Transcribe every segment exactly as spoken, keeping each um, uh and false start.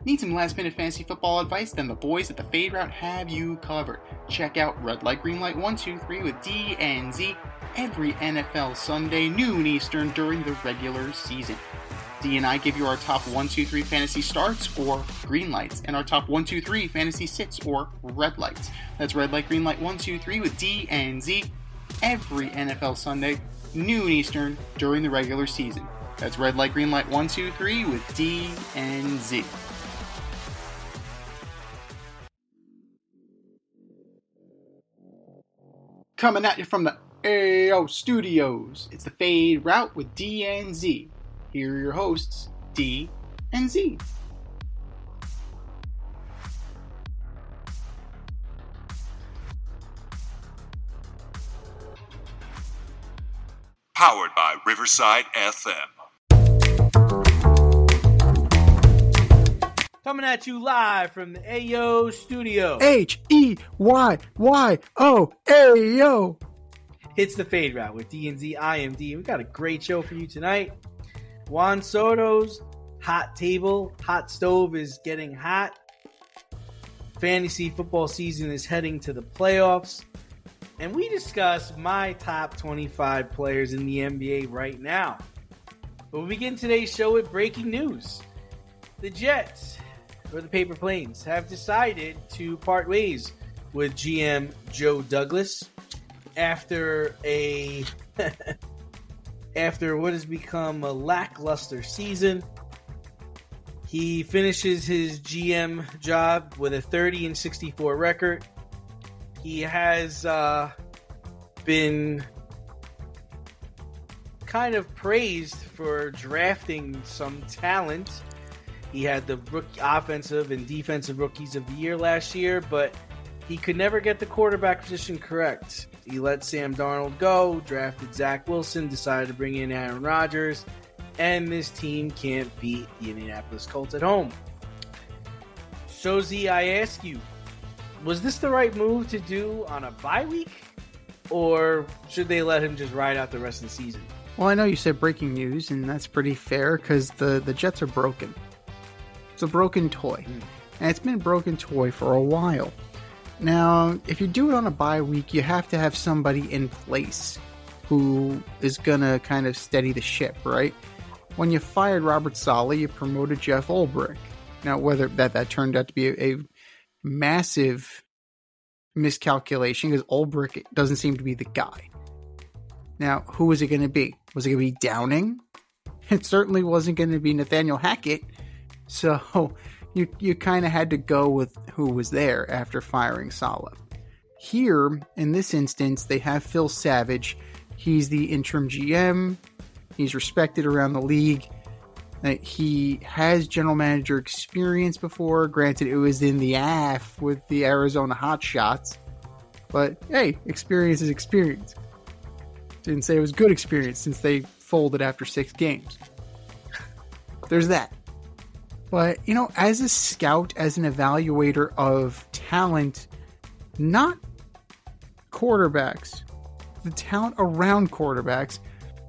Need some last-minute fantasy football advice? Then the boys at the Fade Route have you covered. Check out Red Light, Green Light one two three with D and Z every N F L Sunday, noon Eastern, during the regular season. D and I give you our top one two three fantasy starts, or green lights, and our top one two three fantasy sits, or red lights. That's Red Light, Green Light one two three with D and Z every N F L Sunday, noon Eastern, during the regular season. That's Red Light, Green Light one two three with D and Z. Coming at you from the A O Studios, it's the Fade Route with D and Z. Here are your hosts, D and Z. Powered by Riverside F M. Coming at you live from the A O Studio. H E Y Y O A O. It's the Fade Route with D and Z. I am D. We got a great show for you tonight. Juan Soto's hot table, hot stove is getting hot. Fantasy football season is heading to the playoffs. And we discuss my top twenty-five players in the N B A right now. But we begin today's show with breaking news. The Jets, or the Paper Planes, have decided to part ways with G M Joe Douglas after a after what has become a lackluster season. He finishes his G M job with a thirty and sixty-four record. He has uh, been kind of praised for drafting some talent. He had the rookie, offensive and defensive rookies of the year last year, but he could never get the quarterback position correct. He let Sam Darnold go, drafted Zach Wilson, decided to bring in Aaron Rodgers, and this team can't beat the Indianapolis Colts at home. So Z, I ask you, was this the right move to do on a bye week? Or should they let him just ride out the rest of the season? Well, I know you said breaking news, and that's pretty fair because the, the Jets are broken. It's a broken toy. Mm. And it's been a broken toy for a while. Now, if you do it on a bye week, you have to have somebody in place who is going to kind of steady the ship, right? When you fired Robert Saleh, you promoted Jeff Ulbrich. Now, whether that, that turned out to be a, a massive miscalculation because Ulbrich doesn't seem to be the guy. Now, who was it going to be? Was it going to be Downing? It certainly wasn't going to be Nathaniel Hackett. So you you kind of had to go with who was there after firing Saleh. Here, in this instance, they have Phil Savage. He's the interim G M. He's respected around the league. Uh, he has general manager experience before. Granted, it was in the A F with the Arizona Hotshots. But, hey, experience is experience. Didn't say it was good experience since they folded after six games. There's that. But, you know, as a scout, as an evaluator of talent, not quarterbacks, the talent around quarterbacks,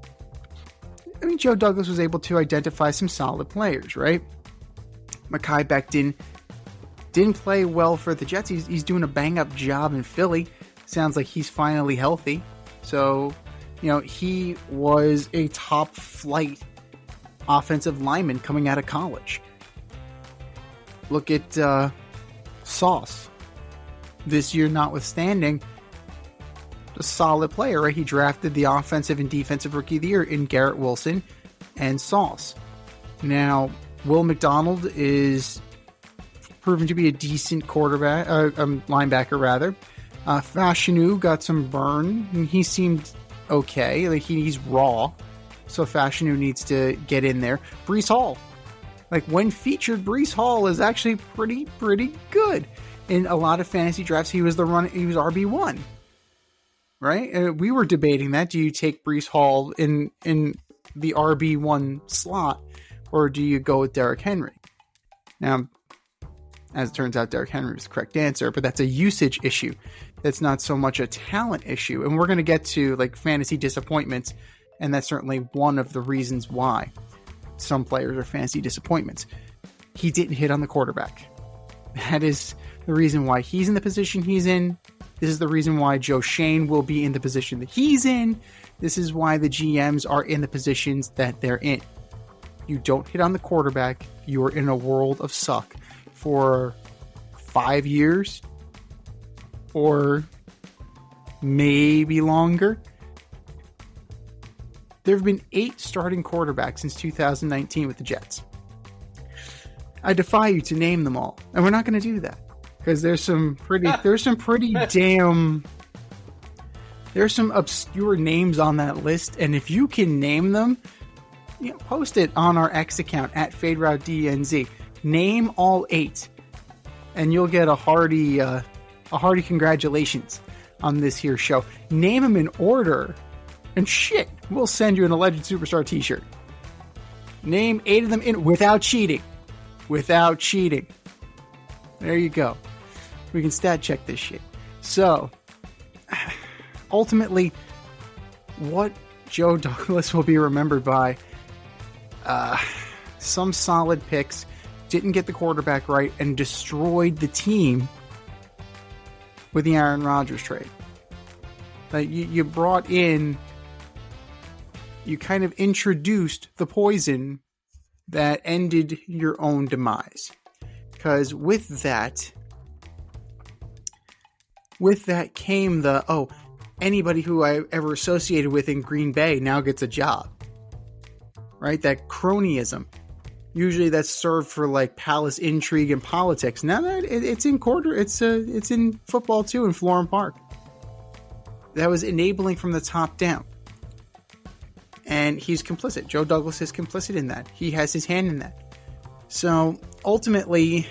I mean, Joe Douglas was able to identify some solid players, right? Mekhi Becton didn't play well for the Jets. He's, he's doing a bang-up job in Philly. Sounds like he's finally healthy. So, you know, he was a top-flight offensive lineman coming out of college. Look at uh, Sauce. This year notwithstanding, a solid player, right? He drafted the offensive and defensive rookie of the year in Garrett Wilson and Sauce. Now, Will McDonald is proven to be a decent quarterback, uh, um, linebacker rather. Uh, Fashanu got some burn, and he seemed okay. Like he, he's raw, so Fashanu needs to get in there. Breece Hall, like when featured, Breece Hall is actually pretty, pretty good. In a lot of fantasy drafts, he was the run. He was R B one. Right? Uh, we were debating that. Do you take Breece Hall in in the R B one slot, or do you go with Derrick Henry? Now, as it turns out, Derrick Henry was the correct answer, but that's a usage issue. That's not so much a talent issue. And we're going to get to like fantasy disappointments, and that's certainly one of the reasons why some players are fantasy disappointments. he didn't hit on the quarterback. That is the reason why he's in the position he's in. This is the reason why Joe Schoen will be in the position that he's in. This is why the G Ms are in the positions that they're in. You don't hit on the quarterback, you're in a world of suck for five years or maybe longer. There have been eight starting quarterbacks since two thousand nineteen with the Jets. I defy you to name them all, and we're not going to do that because there's some pretty, there's some pretty damn, there's some obscure names on that list, and if you can name them, you know, post it on our X account at FadeRouteDNZ. Name all eight, and you'll get a hearty, uh, a hearty congratulations on this here show. Name them in order, and shit, we'll send you an Alleged Superstar T-shirt. Name eight of them in without cheating. Without cheating. There you go. We can stat check this shit. So, ultimately, what Joe Douglas will be remembered by, uh, some solid picks, didn't get the quarterback right, and destroyed the team with the Aaron Rodgers trade. Like, you, you brought in, you kind of introduced the poison that ended your own demise. Because with that, with that came the, oh, anybody who I ever associated with in Green Bay now gets a job. Right? That cronyism. Usually that's served for like palace intrigue and politics. Now that it, it's in quarter, it's uh, it's in football too in Florham Park. That was enabling from the top down. And he's complicit. Joe Douglas is complicit in that. He has his hand in that. So, ultimately,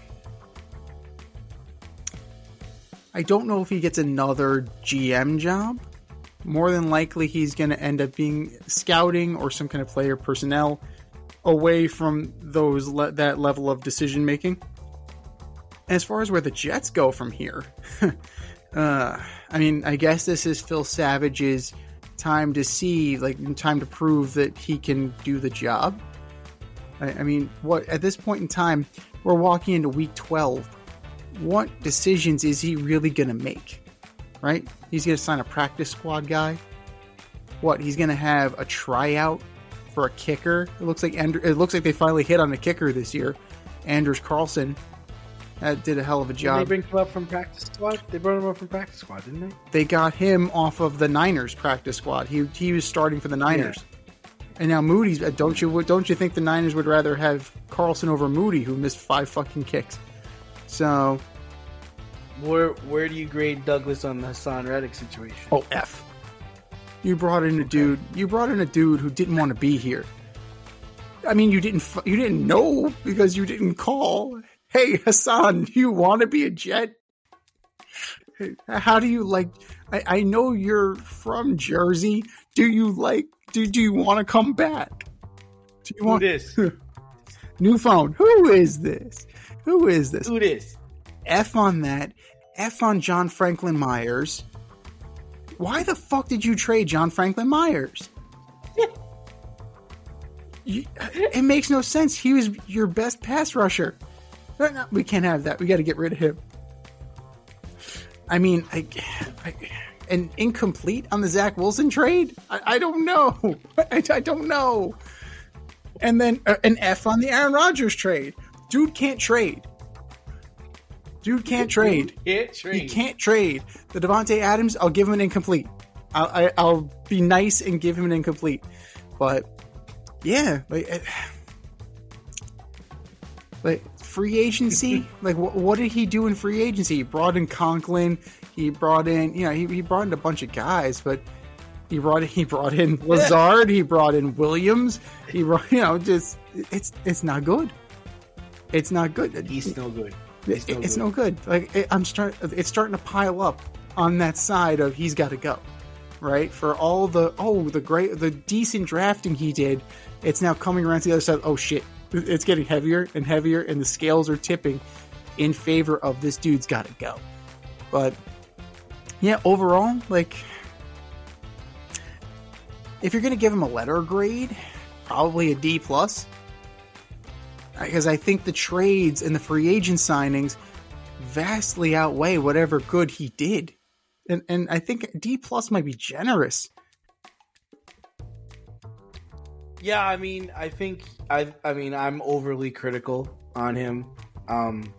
I don't know if he gets another G M job. More than likely, he's going to end up being scouting or some kind of player personnel away from those le- that level of decision making. As far as where the Jets go from here, uh, I mean, I guess this is Phil Savage's time to see, like, time to prove that he can do the job. I, I mean, what at this point in time, we're walking into week twelve. What decisions is he really going to make? Right? He's going to sign a practice squad guy. What? He's going to have a tryout for a kicker. It looks like Andrew, it looks like they finally hit on a kicker this year. Anders Carlson that did a hell of a job. Didn't they bring him up from practice squad? They brought him up from practice squad, didn't they? They got him off of the Niners practice squad. He he was starting for the Niners. Yeah. And now Moody's. Don't you don't you think the Niners would rather have Carlson over Moody, who missed five fucking kicks? So, where where do you grade Douglas on the Hassan Reddick situation? Oh, F. You brought in a dude. You brought in a dude who didn't want to be here. I mean, you didn't you didn't know because you didn't call. Hey, Hassan, do you want to be a Jet? How do you like... I, I know you're from Jersey. Do you like... Do, do you want to come back? Do you want... Who this? New phone. Who is this? Who is this? Who this? F on that. F on John Franklin Myers. Why the fuck did you trade John Franklin Myers? you, it makes no sense. He was your best pass rusher. No, no, we can't have that. We got to get rid of him. I mean, I, I, an incomplete on the Zach Wilson trade? I, I don't know. I, I don't know. And then uh, an F on the Aaron Rodgers trade. Dude can't trade. Dude can't trade. Dude can't trade. He can't trade. The Devontae Adams, I'll give him an incomplete. I'll, I, I'll be nice and give him an incomplete. But, yeah. Like, like free agency? Like, wh- what did he do in free agency? He brought in Conklin. He brought in, you know, he, he brought in a bunch of guys, but he brought he brought in Lazard. He brought in Williams. He brought, you know, just, it's, it's not good. It's not good. He's no good. It's, no, it's good. no good. Like it, I'm start. It's starting to pile up on that side of he's got to go, right? For all the oh the great the decent drafting he did, it's now coming around to the other side. Oh shit, it's getting heavier and heavier, and the scales are tipping in favor of this dude's got to go. But yeah, overall, like if you're gonna give him a letter grade, probably a D plus. Because I think the trades and the free agent signings vastly outweigh whatever good he did. And and I think D plus might be generous. Yeah, I mean, I think I I mean, I'm overly critical on him. Um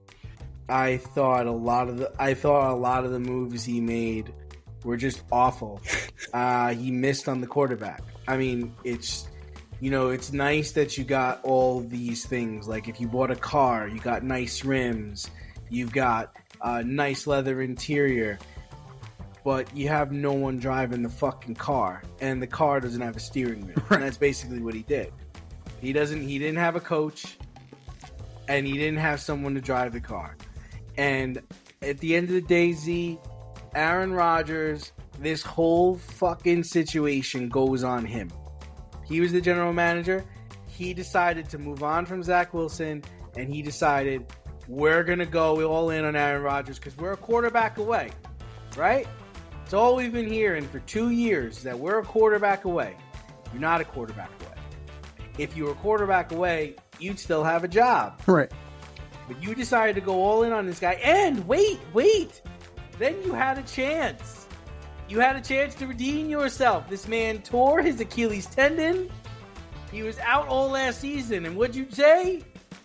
I thought a lot of the I thought a lot of the moves he made were just awful. Uh he missed on the quarterback. I mean, it's you know, it's nice that you got all these things. Like if you bought a car, you got nice rims, you've got a nice leather interior, but you have no one driving the fucking car, and the car doesn't have a steering wheel. And that's basically what he did. He doesn't. He didn't have a coach, and he didn't have someone to drive the car. And at the end of the day, Z, Aaron Rodgers, this whole fucking situation goes on him. He was the general manager. He decided to move on from Zach Wilson, and he decided we're gonna go all in on Aaron Rodgers because we're a quarterback away, right? It's all we've been hearing for two years that we're a quarterback away. You're not a quarterback away. If you were a quarterback away, you'd still have a job. Right. But you decided to go all in on this guy. And wait, wait. Then you had a chance. You had a chance to redeem yourself. This man tore his Achilles tendon. He was out all last season. And what'd you say?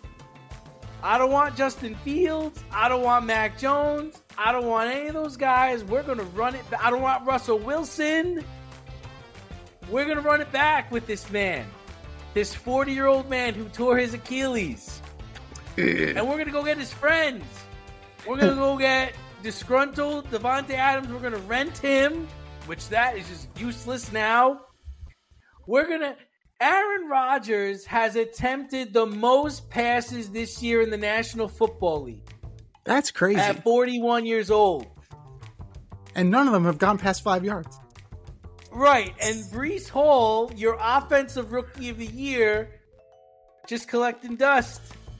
I don't want Justin Fields. I don't want Mac Jones. I don't want any of those guys. We're going to run it. I don't want Russell Wilson. We're going to run it back with this man. This forty-year-old man who tore his Achilles. And we're going to go get his friends. We're going to go get disgruntled Devontae Adams. We're going to rent him, which that is just useless now. We're going to... Aaron Rodgers has attempted the most passes this year in the National Football League. That's crazy. At forty-one years old. And none of them have gone past five yards. Right. And Breece Hall, your offensive rookie of the year, just collecting dust.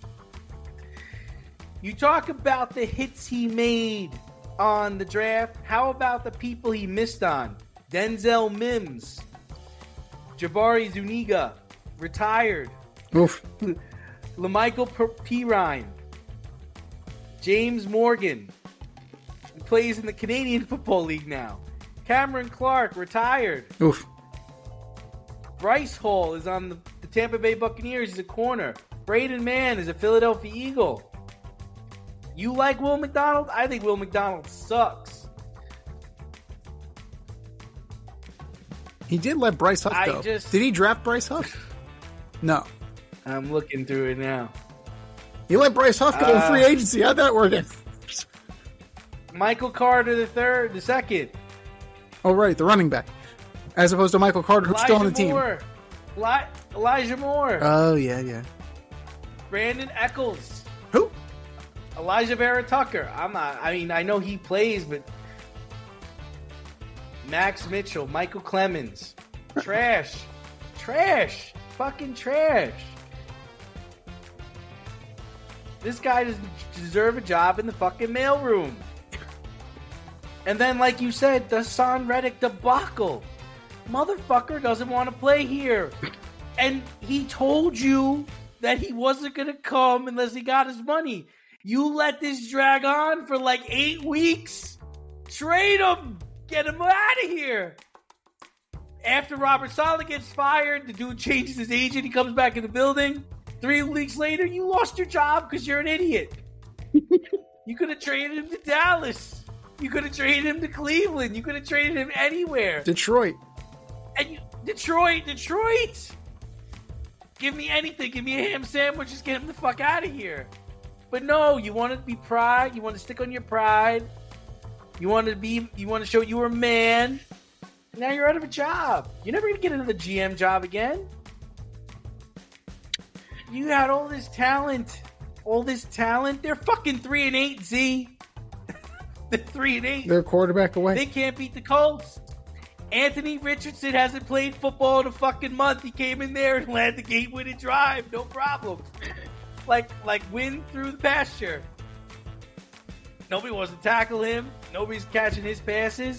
You talk about the hits he made on the draft. How about the people he missed on? Denzel Mims. Jabari Zuniga, retired. Oof. LaMichael Pirine. James Morgan, who plays in the Canadian Football League now. Cameron Clark, retired. Oof. Bryce Hall is on the, the Tampa Bay Buccaneers. He's a corner. Braden Mann is a Philadelphia Eagle. You like Will McDonald? I think Will McDonald sucks. He did let Bryce Huff I go. just- Did he draft Bryce Huff? No. I'm looking through it now. He let Bryce Huff go Uh, in free agency. How'd that work? Michael Carter the third, the second. Oh, right, the running back. As opposed to Michael Carter, who's Elijah still on the team. Moore. Eli- Elijah Moore. Oh, yeah, yeah. Brandon Eccles. Who? Elijah Vera Tucker. I'm not. I mean, I know he plays, but Max Mitchell, Michael Clemens, trash, trash, fucking trash. This guy doesn't deserve a job in the fucking mailroom. And then, like you said, the Son Reddick debacle. Motherfucker doesn't want to play here, and he told you that he wasn't gonna come unless he got his money. You let this drag on for like eight weeks. Trade him. Get him out of here. After Robert Saleh gets fired, the dude changes his agent. He comes back in the building. Three weeks later, you lost your job because you're an idiot. You could have traded him to Dallas. You could have traded him to Cleveland. You could have traded him anywhere. Detroit. And you, Detroit, Detroit. Give me anything. Give me a ham sandwich. Just get him the fuck out of here. But no, you want to be pride. You want to stick on your pride. You want to be. You want to show you were a man. Now you're out of a job. You're never gonna get another G M job again. You had all this talent. All this talent. They're fucking three and eight. Z. They're three and eight. They're a quarterback away. They can't beat the Colts. Anthony Richardson hasn't played football in a fucking month. He came in there and led the game-winning drive. No problem. Like, like wind through the pasture. Nobody wants to tackle him. Nobody's catching his passes.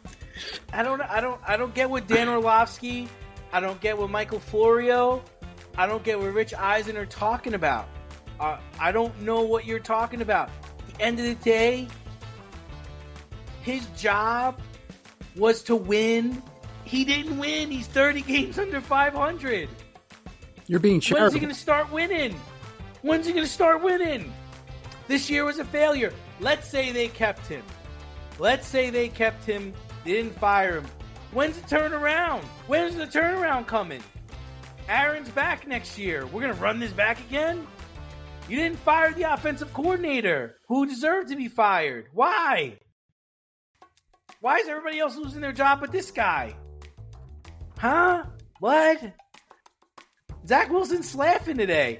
I don't, I don't, I don't get what Dan Orlovsky. I don't get what Michael Florio. I don't get what Rich Eisen are talking about. Uh, I don't know what you're talking about. At the end of the day, his job was to win. He didn't win. He's thirty games under five hundred. You're being charitable. When's he going to start winning? When's he going to start winning? This year was a failure. Let's say they kept him. Let's say they kept him. They didn't fire him. When's the turnaround? When's the turnaround coming? Aaron's back next year. We're going to run this back again? You didn't fire the offensive coordinator who deserved to be fired. Why? Why is everybody else losing their job but this guy? Huh? What? Zach Wilson's laughing today.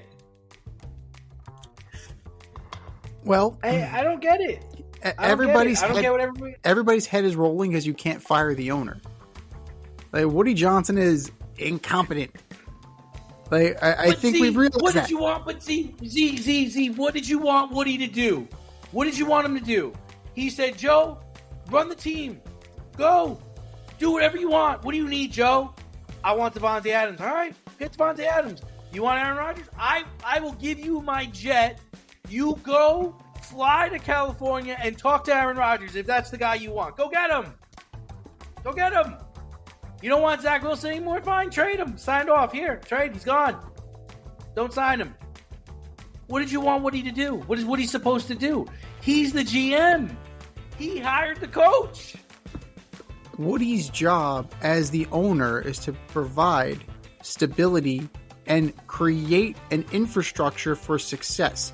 Well, I, I don't get it. I don't everybody's get it. I don't head, get what everybody... everybody's head is rolling because you can't fire the owner. Like, Woody Johnson is incompetent. Like, I, I think see, we've realized what that. did you want? But see, Z, Z, Z, what did you want Woody to do? What did you want him to do? He said, Joe, run the team. Go. Do whatever you want. What do you need, Joe? I want Devontae Adams. All right, get Devontae Adams. You want Aaron Rodgers? I, I will give you my jet. You go fly to California and talk to Aaron Rodgers if that's the guy you want. Go get him. Go get him. You don't want Zach Wilson anymore? Fine, trade him. Signed off. Here, trade. He's gone. Don't sign him. What did you want Woody to do? What is Woody supposed to do? He's the G M. He hired the coach. Woody's job as the owner is to provide stability and create an infrastructure for success.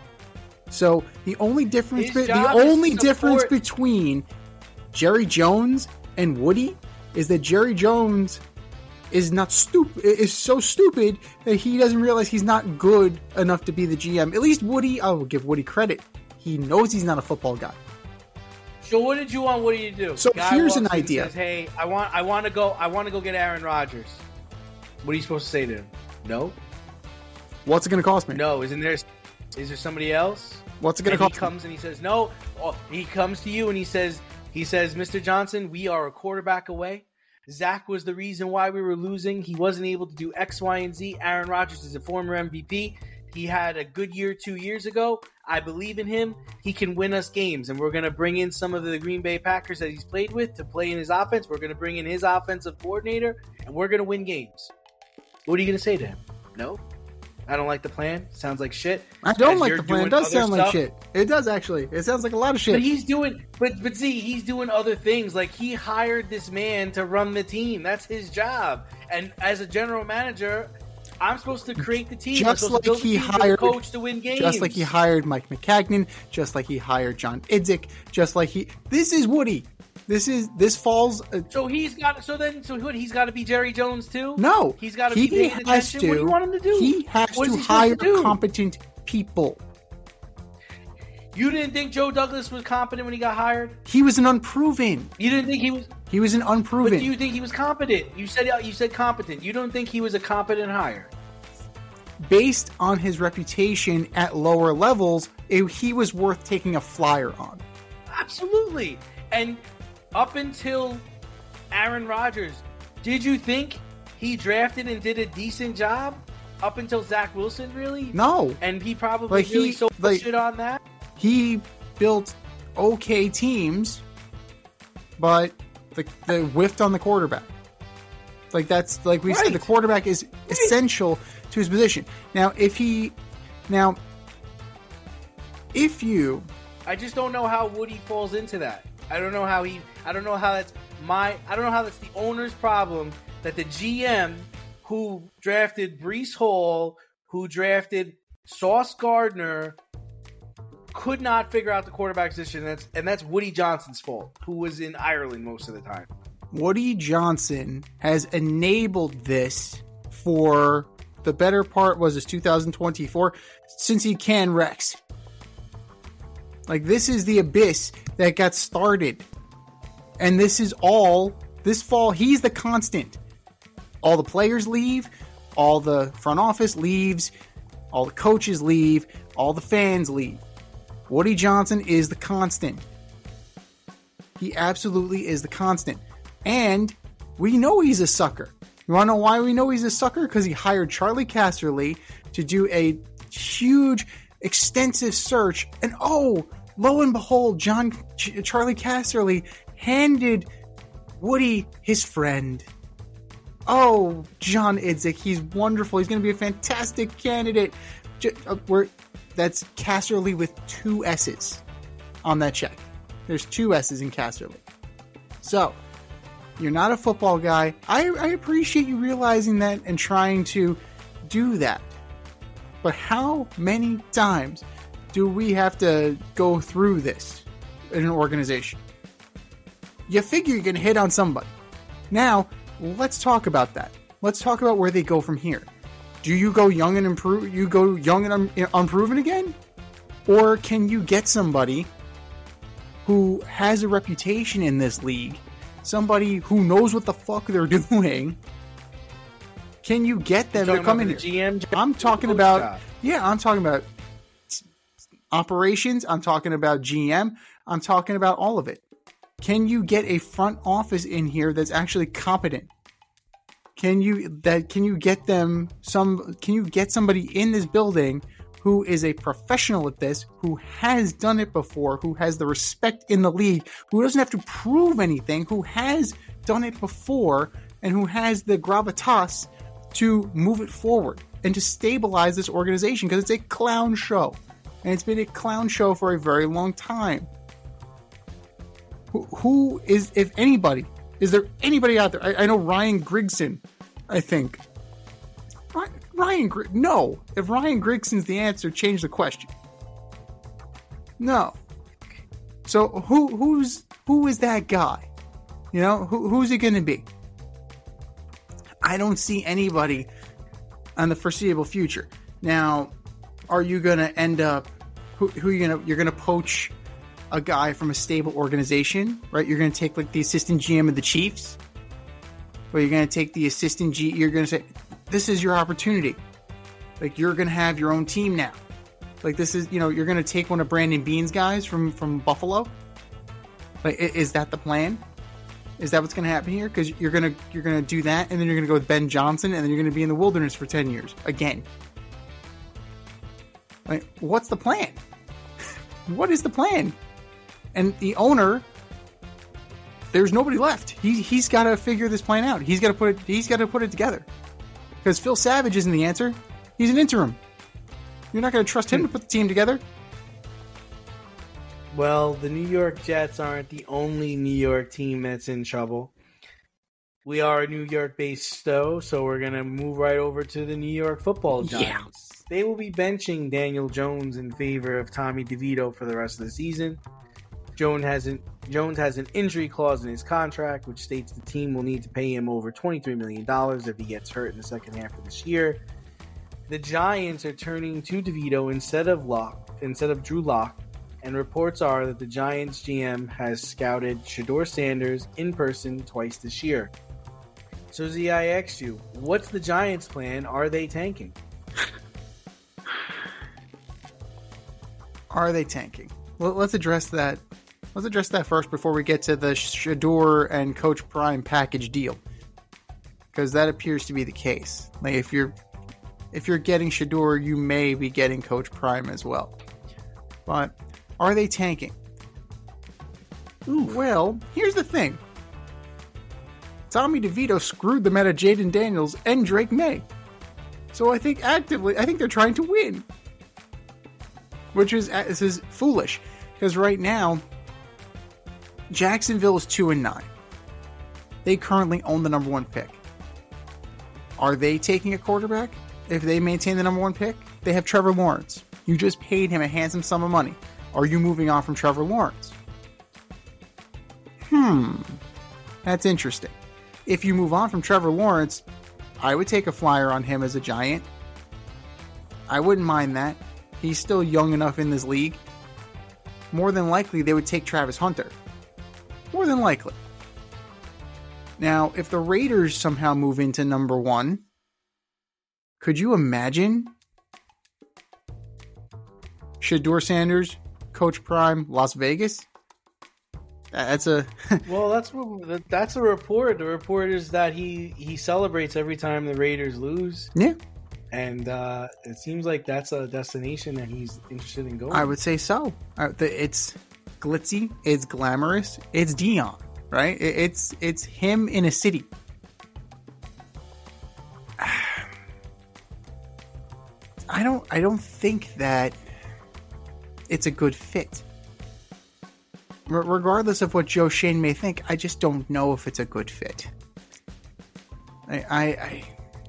So the only difference, be, the only difference between Jerry Jones and Woody is that Jerry Jones is not stupid. Is so stupid that he doesn't realize he's not good enough to be the G M. At least Woody, I will give Woody credit. He knows he's not a football guy. So what did you want Woody to do? So Guy here's an walks in and idea. Says, hey, I want, I want to go. I want to go get Aaron Rodgers. What are you supposed to say to him? No. What's it going to cost me? No. Isn't there? Is there somebody else? What's it going to and cost? He comes and he says no. Oh, he comes to you and he says, he says, Mister Johnson, we are a quarterback away. Zach was the reason why we were losing. He wasn't able to do X, Y, and Z. Aaron Rodgers is a former M V P. He had a good year two years ago. I believe in him. He can win us games, and we're going to bring in some of the Green Bay Packers that he's played with to play in his offense. We're going to bring in his offensive coordinator, and we're going to win games. What are you going to say to him? No? I don't like the plan. Sounds like shit. I don't As like you're the plan. It doing does other sound like stuff. shit. It does actually. It sounds like a lot of shit. But he's doing, but but see, he's doing other things. Like he hired this man to run the team. That's his job. And as a general manager, I'm supposed to create the team. Just I'm supposed like to build he the team, hired, build the coach to win games. Just like he hired Mike McCagnon. Just like he hired John Idzik. Just like he. This is Woody. This is this falls. Uh, so he's got. So then, so what? He's got to be Jerry Jones too. No, he's got to he be paying has attention. to. What do you want him to do? He has What is to he supposed hire to do? competent people. You didn't think Joe Douglas was competent when he got hired? He was an unproven. You didn't think he was. He was an unproven. But do you think he was competent? You said you said competent. You don't think he was a competent hire? Based on his reputation at lower levels, it, he was worth taking a flyer on. Absolutely. And up until Aaron Rodgers, did you think he drafted and did a decent job? Up until Zach Wilson, really? No. And he probably Like, really he- sold like- shit on that? He built okay teams, but the, the whiffed on the quarterback. Like that's like we said, Right. the quarterback is essential to his position. Now, if he, now, if you, I just don't know how Woody falls into that. I don't know how he. I don't know how that's my. I don't know how that's the owner's problem that the G M who drafted Breece Hall, who drafted Sauce Gardner, could not figure out the quarterback position. And that's and that's Woody Johnson's fault, who was in Ireland most of the time. Woody Johnson has enabled this for the better part was his two thousand twenty-four since he can Rex. Like this is the abyss that got started. And this is all this fall. He's the constant. All the players leave, all the front office leaves, all the coaches leave, all the fans leave. Woody Johnson is the constant. He absolutely is the constant. And we know he's a sucker. You want to know why we know he's a sucker? Because he hired Charlie Casserly to do a huge, extensive search. And oh, lo and behold, John Ch- Charlie Casserly handed Woody his friend. Oh, John Idzik, he's wonderful. He's going to be a fantastic candidate. J- uh, we're, that's Casserly with two S's on that check. There's two S's in Casserly. So, you're not a football guy. I, I appreciate you realizing that and trying to do that. But how many times do we have to go through this in an organization? You figure you're going to hit on somebody. Now, let's talk about that. Let's talk about where they go from here. Do you go young and improve? You go young and un- unproven again? Or can you get somebody who has a reputation in this league? Somebody who knows what the fuck they're doing. Can you get them to come in here? G M job? I'm talking about, job. yeah, I'm talking about operations. I'm talking about G M. I'm talking about all of it. Can you get a front office in here that's actually competent? Can you that? Can you get them some? Can you get somebody in this building who is a professional at this, who has done it before, who has the respect in the league, who doesn't have to prove anything, who has done it before, and who has the gravitas to move it forward and to stabilize this organization, because it's a clown show. And it's been a clown show for a very long time. Who, who is, if anybody, is there anybody out there? I, I know Ryan Grigson, I think. Ryan, Ryan Grig- no. If Ryan Grigson's the answer, change the question. No. So who who's who is that guy? You know, who who's it going to be? I don't see anybody on the foreseeable future. Now, are you going to end up? Who, who are you going to? You're going to poach a guy from a stable organization, right? You're going to take like the assistant G M of the Chiefs, or you're going to take the assistant G. You're going to say, "This is your opportunity." Like, you're going to have your own team now. Like, this is, you know, you're going to take one of Brandon Beane's guys from from Buffalo. Like, is that the plan? Is that what's going to happen here? Because you're going to you're going to do that, and then you're going to go with Ben Johnson, and then you're going to be in the wilderness for ten years again. Like, what's the plan? What is the plan? And the owner, there's nobody left. He he's got to figure this plan out. He's got to put it. He's got to put it together. Because Phil Savage isn't the answer. He's an interim. You're not going to trust him to put the team together. Well, the New York Jets aren't the only New York team that's in trouble. We are a New York-based show, so we're going to move right over to the New York Football Giants. Yeah. They will be benching Daniel Jones in favor of Tommy DeVito for the rest of the season. Jones has an, Jones has an injury clause in his contract, which states the team will need to pay him over twenty-three million dollars if he gets hurt in the second half of this year. The Giants are turning to DeVito instead of Locke, instead of Drew Lock, and reports are that the Giants G M has scouted Shedeur Sanders in person twice this year. So, Z, I asked you, what's the Giants' plan? Are they tanking? Are they tanking? Well, let's address that. Let's address that first before we get to the Shedeur and Coach Prime package deal, because that appears to be the case. Like, if you're if you're getting Shedeur, you may be getting Coach Prime as well. But are they tanking? Ooh, well, here's the thing. Tommy DeVito screwed them out of Jaden Daniels and Drake May. So I think actively, I think they're trying to win. Which is, this is foolish. Because right now, Jacksonville is two and nine. They currently own the number one pick. Are they taking a quarterback? If they maintain the number one pick, they have Trevor Lawrence. You just paid him a handsome sum of money. Are you moving on from Trevor Lawrence? Hmm. That's interesting. If you move on from Trevor Lawrence, I would take a flyer on him as a Giant. I wouldn't mind that. He's still young enough in this league. More than likely, they would take Travis Hunter. More than likely. Now, if the Raiders somehow move into number one, could you imagine Shedeur Sanders, Coach Prime, Las Vegas? That's a well, that's what that's a report. The report is that he he celebrates every time the Raiders lose. Yeah. And uh, it seems like that's a destination that he's interested in going. I would say so. Uh, the, it's glitzy, it's glamorous, it's Dion, right? It, it's it's him in a city. I don't I don't think that it's a good fit. R- regardless of what Joe Schoen may think, I just don't know if it's a good fit. I, I, I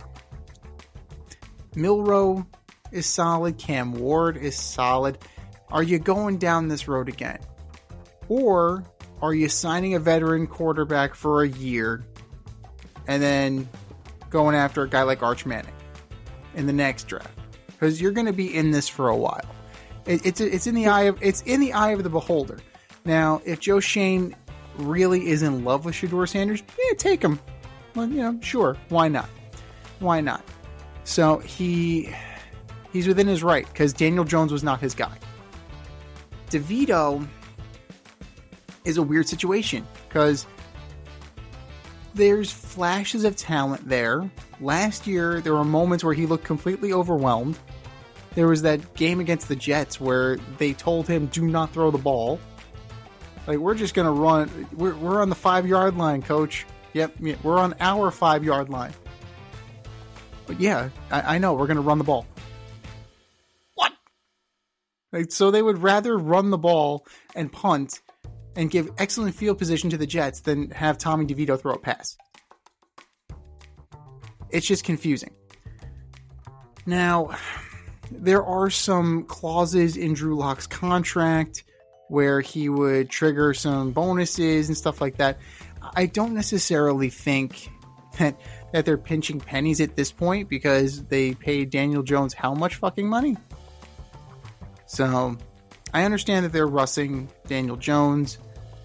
Milroe is solid. Cam Ward is solid. Are you going down this road again? Or are you signing a veteran quarterback for a year and then going after a guy like Arch Manning in the next draft? Because you're going to be in this for a while. It, it's it's in the eye of it's in the eye of the beholder. Now, if Joe Schoen really is in love with Shedeur Sanders, yeah, take him. Well, you know, sure, why not? Why not? So he he's within his right because Daniel Jones was not his guy. DeVito is a weird situation because there's flashes of talent there. Last year, there were moments where he looked completely overwhelmed. There was that game against the Jets where they told him, do not throw the ball. Like, we're just going to run. We're, we're on the five-yard line, coach. Yep, yeah, we're on our five-yard line. But yeah, I, I know, we're going to run the ball. What? Like, so they would rather run the ball and punt and give excellent field position to the Jets than have Tommy DeVito throw a pass. It's just confusing. Now, there are some clauses in Drew Lock's contract where he would trigger some bonuses and stuff like that. I don't necessarily think that that they're pinching pennies at this point because they paid Daniel Jones how much fucking money? So, I understand that they're rushing Daniel Jones.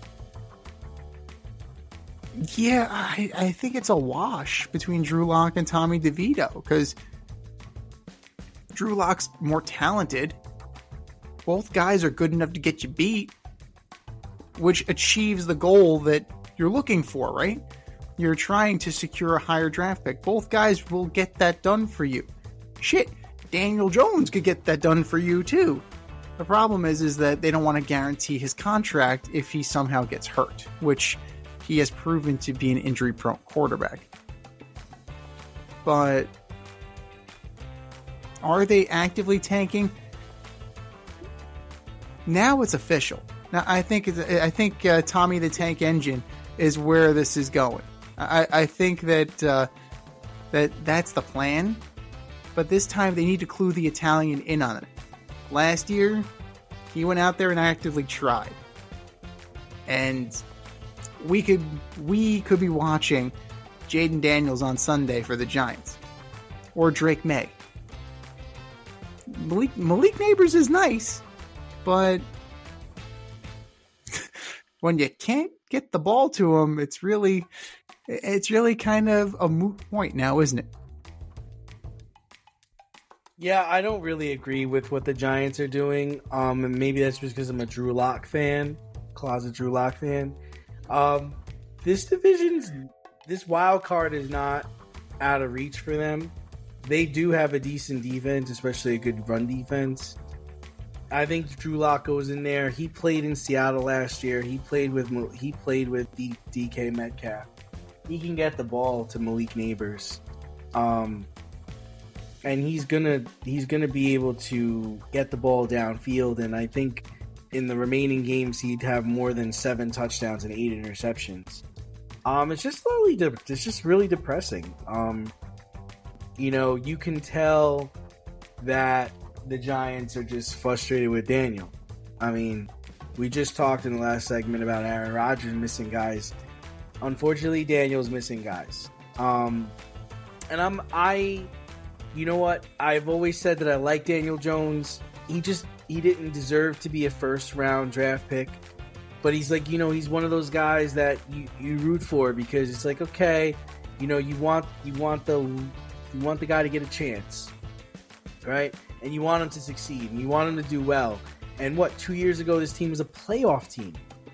Yeah, I, I think it's a wash between Drew Lock and Tommy DeVito because Drew Lock's more talented. Both guys are good enough to get you beat, which achieves the goal that you're looking for, right? You're trying to secure a higher draft pick. Both guys will get that done for you. Shit, Daniel Jones could get that done for you too. The problem is, is that they don't want to guarantee his contract if he somehow gets hurt, which he has proven to be an injury-prone quarterback. But are they actively tanking? Now it's official. Now I think I think uh, Tommy the Tank Engine is where this is going. I, I think that uh, that that's the plan, but this time they need to clue the Italian in on it. Last year, he went out there and actively tried, and we could we could be watching Jaden Daniels on Sunday for the Giants, or Drake May. Malik, Malik Neighbors is nice, but when you can't get the ball to him, it's really, it's really kind of a moot point now, isn't it? Yeah, I don't really agree with what the Giants are doing. Um, and maybe that's just because I'm a Drew Lock fan, closet Drew Lock fan. Um, this division's, this wild card is not out of reach for them. They do have a decent defense, especially a good run defense. I think Drew Lock goes in there. He played in Seattle last year. He played with he played with D, DK Metcalf. He can get the ball to Malik Neighbors, um, and he's gonna he's gonna be able to get the ball downfield. And I think in the remaining games he'd have more than seven touchdowns and eight interceptions. Um, it's just really de- it's just really depressing. Um, you know, you can tell that the Giants are just frustrated with Daniel. I mean, we just talked in the last segment about Aaron Rodgers missing guys. Unfortunately, Daniel's missing guys. Um, and I'm, I, you know what? I've always said that I like Daniel Jones. He just, he didn't deserve to be a first round draft pick. But he's like, you know, he's one of those guys that you, you root for because it's like, okay, you know, you want, you want the, you want the guy to get a chance, right? And you want him to succeed, and you want him to do well. And what, two years ago, this team was a playoff team.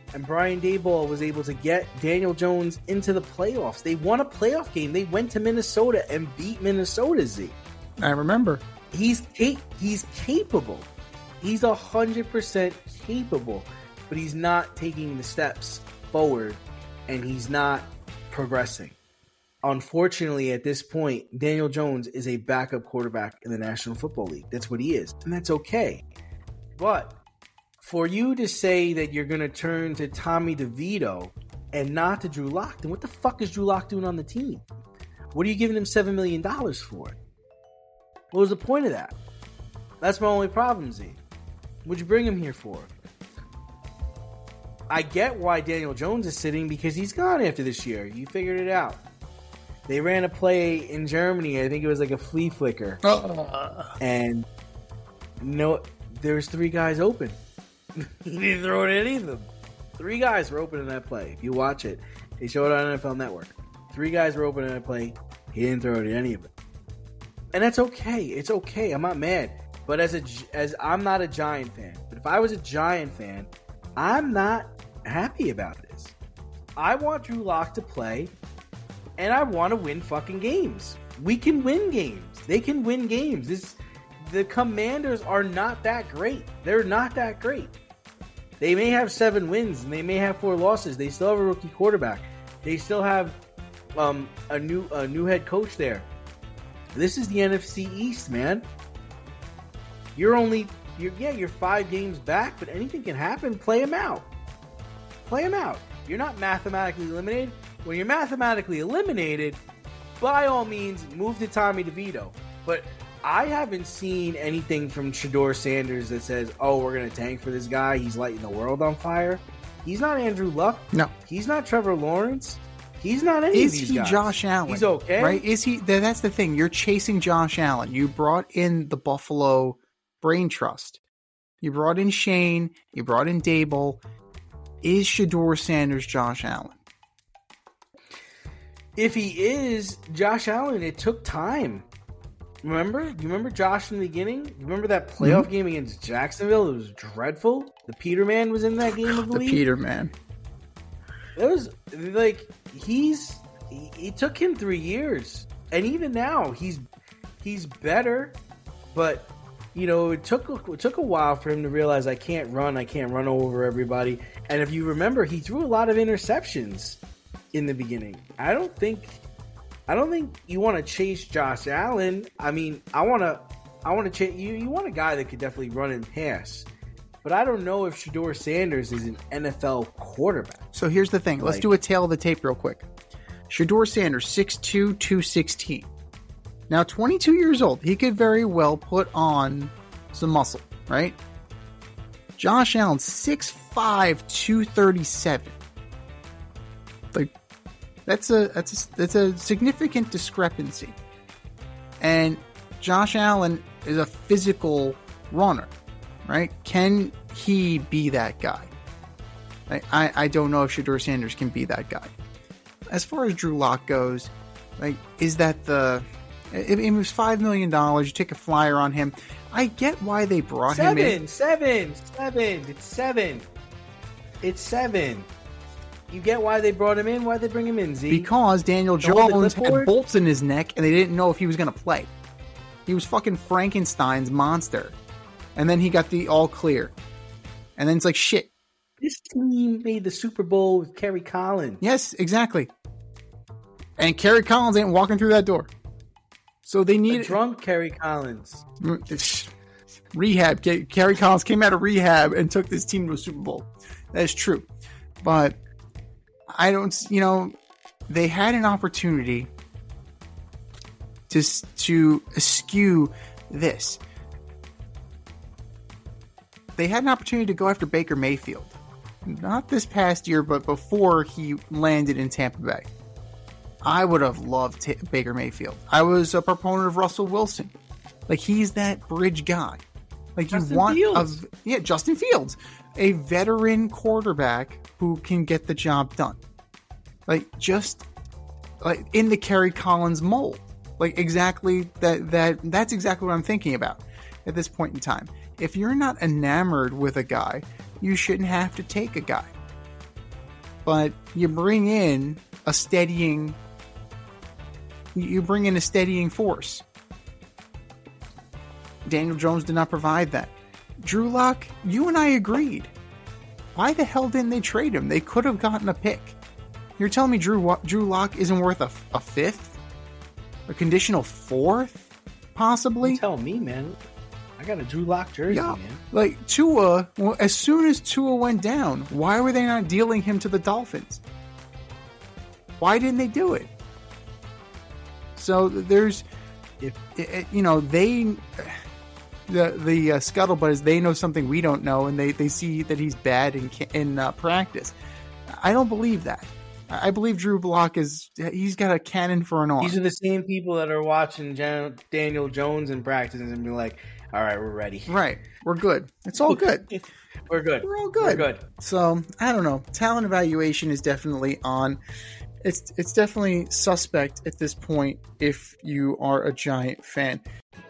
and Brian Daboll was able to get Daniel Jones into the playoffs. They won a playoff game. They went to Minnesota and beat Minnesota, Z. I remember. He's ca- he's capable. He's one hundred percent capable, but he's not taking the steps forward, and he's not progressing. Unfortunately, at this point, Daniel Jones is a backup quarterback in the National Football League. That's what he is, and that's okay. But for you to say that you're going to turn to Tommy DeVito and not to Drew Lock, then what the fuck is Drew Lock doing on the team? What are you giving him seven million dollars for? What was the point of that? That's my only problem, Z. What'd you bring him here for? I get why Daniel Jones is sitting, because he's gone after this year. You figured it out. They ran a play in Germany. I think it was like a flea flicker. Oh. And no, there was three guys open. He didn't throw it at any of them. Three guys were open in that play. If you watch it, they showed it on N F L Network. Three guys were open in that play. He didn't throw it at any of them. And that's okay. It's okay. I'm not mad. But as a as I'm not a Giant fan. But if I was a Giant fan, I'm not happy about this. I want Drew Lock to play, and I want to win fucking games. We can win games. They can win games. This the Commanders are not that great. They're not that great. They may have seven wins and they may have four losses. They still have a rookie quarterback. They still have um, a new a new head coach there. This is the N F C East, man. You're only you're yeah you're five games back, but anything can happen. Play them out. Play them out. You're not mathematically eliminated. When you're mathematically eliminated, by all means, move to Tommy DeVito. But I haven't seen anything from Shedeur Sanders that says, oh, we're going to tank for this guy. He's lighting the world on fire. He's not Andrew Luck. No. He's not Trevor Lawrence. He's not any Is of these he guys. Josh Allen? He's okay. Right? Is he? That's the thing. You're chasing Josh Allen. You brought in the Buffalo Brain Trust. You brought in Shane. You brought in Daboll. Is Shedeur Sanders Josh Allen? If he is Josh Allen, it took time. Remember? You remember Josh in the beginning? You remember that playoff mm-hmm. game against Jacksonville? It was dreadful. The Peterman was in that game of the, the league. The Peterman. It was like he's. It took him three years, and even now he's he's better. But you know, it took it took a while for him to realize I can't run. I can't run over everybody. And if you remember, he threw a lot of interceptions in the beginning. I don't think. I don't think you want to chase Josh Allen. I mean, I want to, I want to chase you. You want a guy that could definitely run and pass, but I don't know if Shedeur Sanders is an N F L quarterback. So here's the thing. Let's like, do a tail of the tape real quick. Shedeur Sanders, six two, two sixteen. Now, twenty-two years old. He could very well put on some muscle, right? Josh Allen, six five, two thirty-seven. Like, That's a that's a, that's a significant discrepancy. And Josh Allen is a physical runner, right? Can he be that guy? I, I, I don't know if Shedeur Sanders can be that guy. As far as Drew Lock goes, like, is that the... It, it was five million dollars. You take a flyer on him. I get why they brought seven, him in. Seven, seven, it's seven. It's seven. You get why they brought him in? Why'd they bring him in, Z? Because Daniel Jones had bolts in his neck, and they didn't know if he was going to play. He was fucking Frankenstein's monster. And then he got the all clear. And then it's like, shit. This team made the Super Bowl with Kerry Collins. Yes, exactly. And Kerry Collins ain't walking through that door. So they need... A drunk Kerry Collins. Rehab. Kerry Collins came out of rehab and took this team to a Super Bowl. That is true. But... I don't, you know, they had an opportunity to to eschew this. They had an opportunity to go after Baker Mayfield. Not this past year, but before he landed in Tampa Bay. I would have loved t- Baker Mayfield. I was a proponent of Russell Wilson. Like, he's that bridge guy. Like, Justin you want Fields. a yeah, Justin Fields, a veteran quarterback who can get the job done. Like, just like in the Kerry Collins mold. Like, exactly that that that's exactly what I'm thinking about at this point in time. If you're not enamored with a guy, you shouldn't have to take a guy. but you bring in a steadying, you bring in a steadying force. Daniel Jones did not provide that. Drew Lock, you and I agreed. Why the hell didn't they trade him? They could have gotten a pick. You're telling me Drew Drew Lock isn't worth a, a fifth? A conditional fourth? Possibly? You tell me, man. I got a Drew Lock jersey, yeah. man. Like, Tua, well, as soon as Tua went down, why were they not dealing him to the Dolphins? Why didn't they do it? So there's, if you know, they, the the uh, scuttlebutt is they know something we don't know, and they, they see that he's bad in in uh, practice. I don't believe that. I believe Drew Lock is, he's got a cannon for an arm. These are the same people that are watching Jan- Daniel Jones in practice and be like, all right, we're ready. Right. We're good. It's all good. We're good. We're all good. We're good. So, I don't know. Talent evaluation is definitely on. It's it's definitely suspect at this point if you are a Giant fan.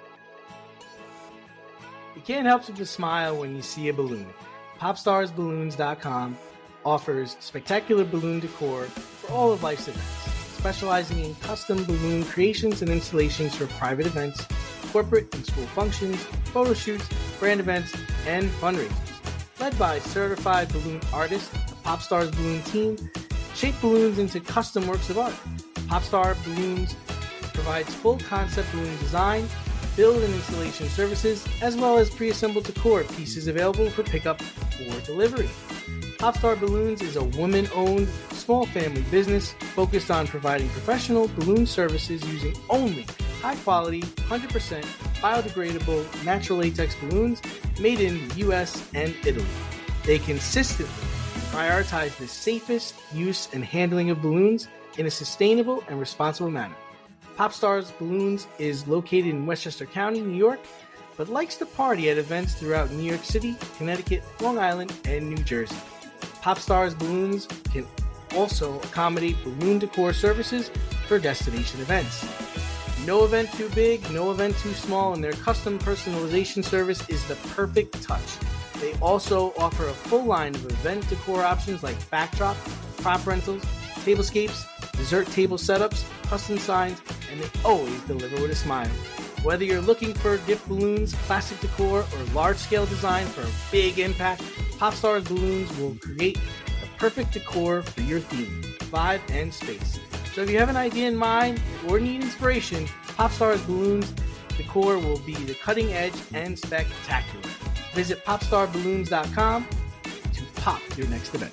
You can't help but to smile when you see a balloon. pop stars balloons dot com offers spectacular balloon decor for all of life's events, specializing in custom balloon creations and installations for private events, corporate and school functions, photo shoots, brand events, and fundraisers. Led by certified balloon artists, the Popstars Balloon team shape balloons into custom works of art. Popstar Balloons provides full concept balloon design, build and installation services, as well as pre-assembled decor pieces available for pickup or delivery. Popstar Balloons is a woman-owned, small family business focused on providing professional balloon services using only high-quality, one hundred percent biodegradable natural latex balloons made in the U S and Italy. They consistently prioritize the safest use and handling of balloons in a sustainable and responsible manner. Popstars Balloons is located in Westchester County, New York, but likes to party at events throughout New York City, Connecticut, Long Island, and New Jersey. Popstars Balloons can also accommodate balloon decor services for destination events. No event too big, no event too small, and their custom personalization service is the perfect touch. They also offer a full line of event decor options like backdrop, prop rentals, tablescapes, dessert table setups, custom signs, and they always deliver with a smile. Whether you're looking for gift balloons, classic decor, or large-scale design for a big impact, Popstars Balloons will create the perfect decor for your theme, vibe, and space. So if you have an idea in mind or need inspiration, Popstars Balloons decor will be the cutting edge and spectacular. Visit pop star balloons dot com to pop your next event.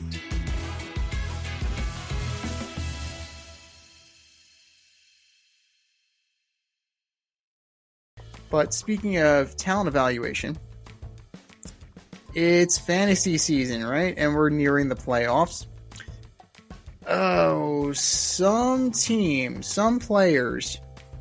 But speaking of talent evaluation, it's fantasy season, right? And we're nearing the playoffs. Oh, some teams, some players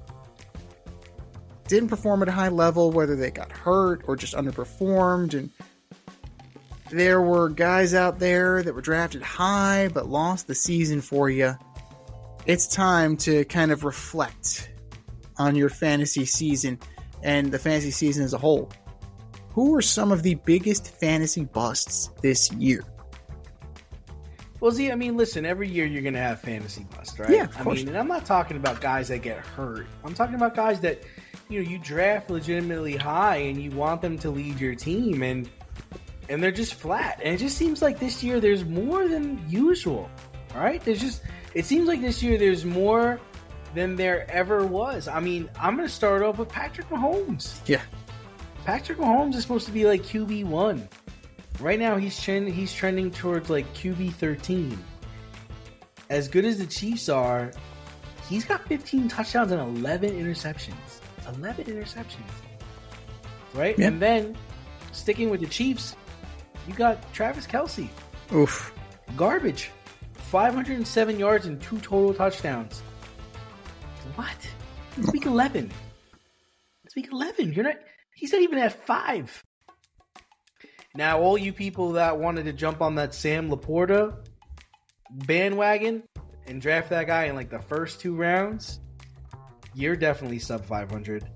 didn't perform at a high level, whether they got hurt or just underperformed. And there were guys out there that were drafted high but lost the season for you. It's time to kind of reflect on your fantasy season and the fantasy season as a whole. Who are some of the biggest fantasy busts this year? Well, see, I mean, listen, every year you're going to have fantasy bust, right? Yeah, of I course. mean, and I'm not talking about guys that get hurt. I'm talking about guys that, you know, you draft legitimately high and you want them to lead your team, and and they're just flat. And it just seems like this year there's more than usual, all right? There's just, it seems like this year there's more than there ever was. I mean, I'm going to start off with Patrick Mahomes. Yeah. Patrick Mahomes is supposed to be like Q B one. Right now, he's trend, he's trending towards like Q B thirteen. As good as the Chiefs are, he's got fifteen touchdowns and eleven interceptions. eleven interceptions. Right? Yeah. And then, sticking with the Chiefs, you got Travis Kelce. Oof. Garbage. five hundred seven yards and two total touchdowns. What? It's week eleven. It's week eleven. You're not... He's not even at five. Now, all you people that wanted to jump on that Sam Laporta bandwagon and draft that guy in like the first two rounds, you're definitely sub five hundred.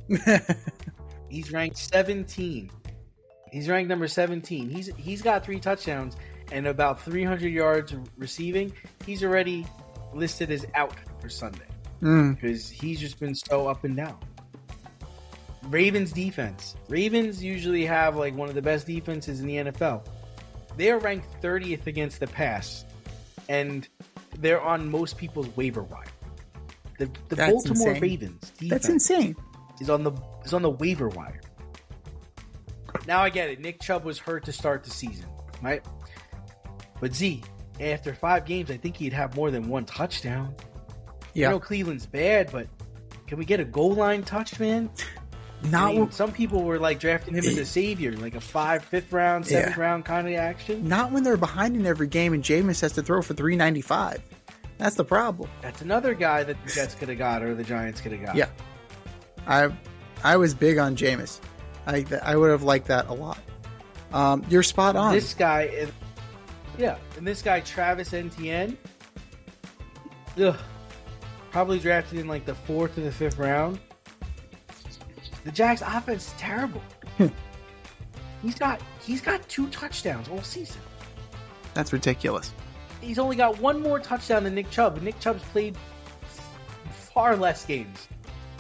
He's ranked seventeen. He's ranked number seventeen. He's he's got three touchdowns and about three hundred yards receiving, he's already listed as out for Sunday because Mm. he's just been so up and down. Ravens defense. Ravens usually have like one of the best defenses in the N F L. They are ranked thirtieth against the pass, and they're on most people's waiver wire. The, the That's Baltimore insane. Ravens defense That's insane. is on the is on the waiver wire. Now I get it. Nick Chubb was hurt to start the season, right? But Z, after five games, I think he'd have more than one touchdown. Yeah. I know Cleveland's bad, but can we get a goal line touch, man? Not I mean, some people were like drafting him as a savior, like a five, fifth round, seventh Yeah. round kind of action. not when they're behind in every game and Jameis has to throw for three ninety-five. That's the problem. That's another guy that the Jets could have got or the Giants could have got. Yeah. I I was big on Jameis. I I would have liked that a lot. Um, you're spot on. This guy, is, yeah, and this guy Travis Etienne, ugh, probably drafted in like the fourth or the fifth round. The Jags' offense is terrible. he's got he's got two touchdowns all season. That's ridiculous. He's only got one more touchdown than Nick Chubb, and Nick Chubb's played far less games.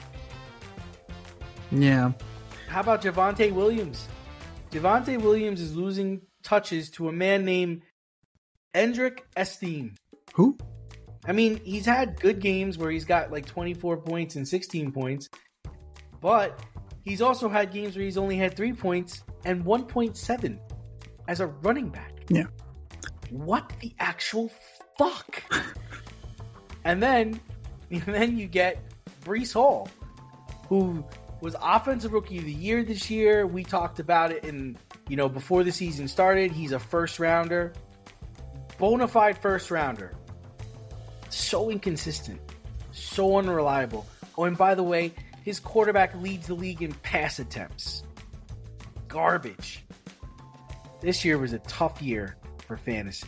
Yeah. How about Javonte Williams? Javonte Williams is losing touches to a man named Endrick Esteem. Who? I mean, he's had good games where he's got like twenty-four points and sixteen points, but he's also had games where he's only had three points and one point seven as a running back. Yeah. What the actual fuck? and then, and then you get Breece Hall, who was Offensive Rookie of the Year this year. We talked about it in, you know, before the season started. He's a first rounder, bona fide first rounder. So inconsistent, so unreliable. Oh, and by the way, his quarterback leads the league in pass attempts. Garbage. This year was a tough year for fantasy.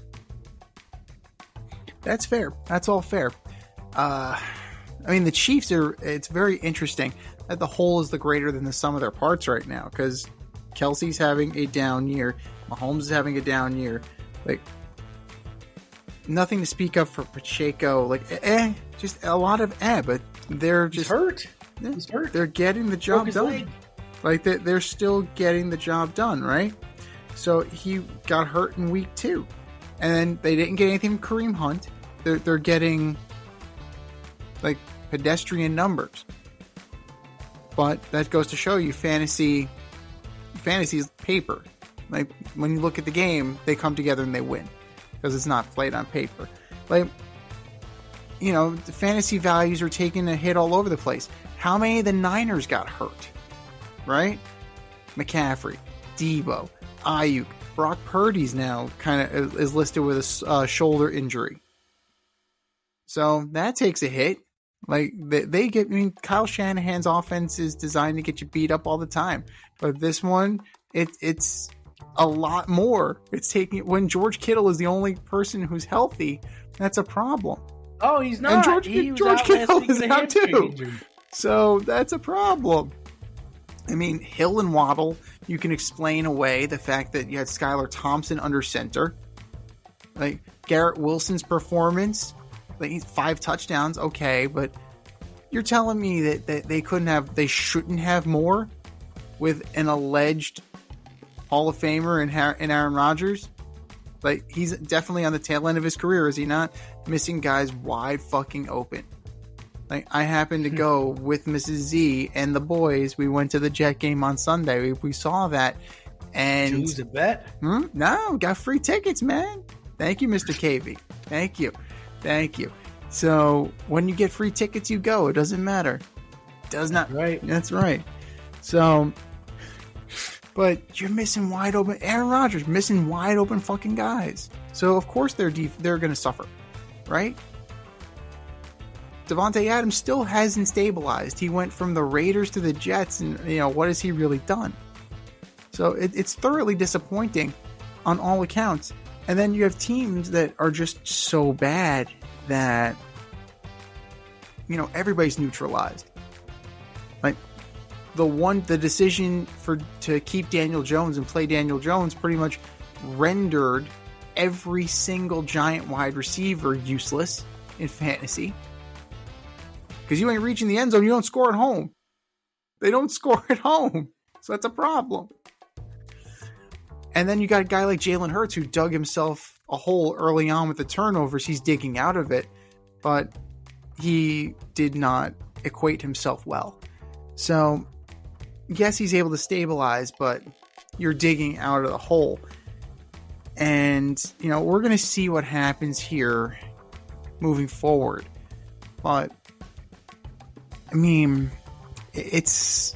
That's fair. That's all fair. Uh, I mean, the Chiefs are, it's very interesting that the whole is the greater than the sum of their parts right now because Kelsey's having a down year. Mahomes is having a down year. Like, nothing to speak of for Pacheco. Like, eh, just a lot of eh, but they're He's just hurt. yeah, He's hurt. They're getting the job Broke his done. leg. Like, they- they're still getting the job done, right? So he got hurt in week two. And then they didn't get anything from Kareem Hunt. They're, they're getting, like, pedestrian numbers. But that goes to show you fantasy, fantasy is paper. Like, when you look at the game, they come together and they win. Because it's not played on paper. Like, you know, the fantasy values are taking a hit all over the place. How many of the Niners got hurt? Right? McCaffrey, Debo, Ayuk, Brock Purdy's now kind of is listed with a uh, shoulder injury. So that takes a hit. Like, they, they get, I mean, Kyle Shanahan's offense is designed to get you beat up all the time. But this one, it, it's a lot more. It's taking, when George Kittle is the only person who's healthy, that's a problem. Oh, he's not. And George, he was George out last Kittle week is with a out hamstring too. injury. So that's a problem. I mean, Hill and Waddle, you can explain away the fact that you had Skylar Thompson under center. Like, Garrett Wilson's performance, like, he's five touchdowns, okay, but you're telling me that, that they couldn't have, they shouldn't have more with an alleged Hall of Famer in, Har- in Aaron Rodgers? Like, he's definitely on the tail end of his career, is he not? Missing guys wide fucking open. Like, I happened to go with Missus Z and the boys. We went to the Jet game on Sunday. We, we saw that. And Choose a bet. Hmm? No, got free tickets, man. Thank you, Mister K V. Thank you. Thank you. So, when you get free tickets, you go. It doesn't matter. Does not. Right. That's right. So, but you're missing wide open. Aaron Rodgers missing wide open fucking guys. So, of course, they're def- they're going to suffer. Right? Devontae Adams still hasn't stabilized. He went from the Raiders to the Jets, and, you know, what has he really done? So it, it's thoroughly disappointing on all accounts. And then you have teams that are just so bad that, you know, everybody's neutralized. Like, the one, the decision for to keep Daniel Jones and play Daniel Jones pretty much rendered every single giant wide receiver useless in fantasy. Because you ain't reaching the end zone, you don't score at home. They don't score at home. So that's a problem. And then you got a guy like Jalen Hurts who dug himself a hole early on with the turnovers. He's digging out of it. But he did not equate himself well. So, yes, he's able to stabilize, but you're digging out of the hole. And, you know, we're going to see what happens here moving forward. But, I mean, it's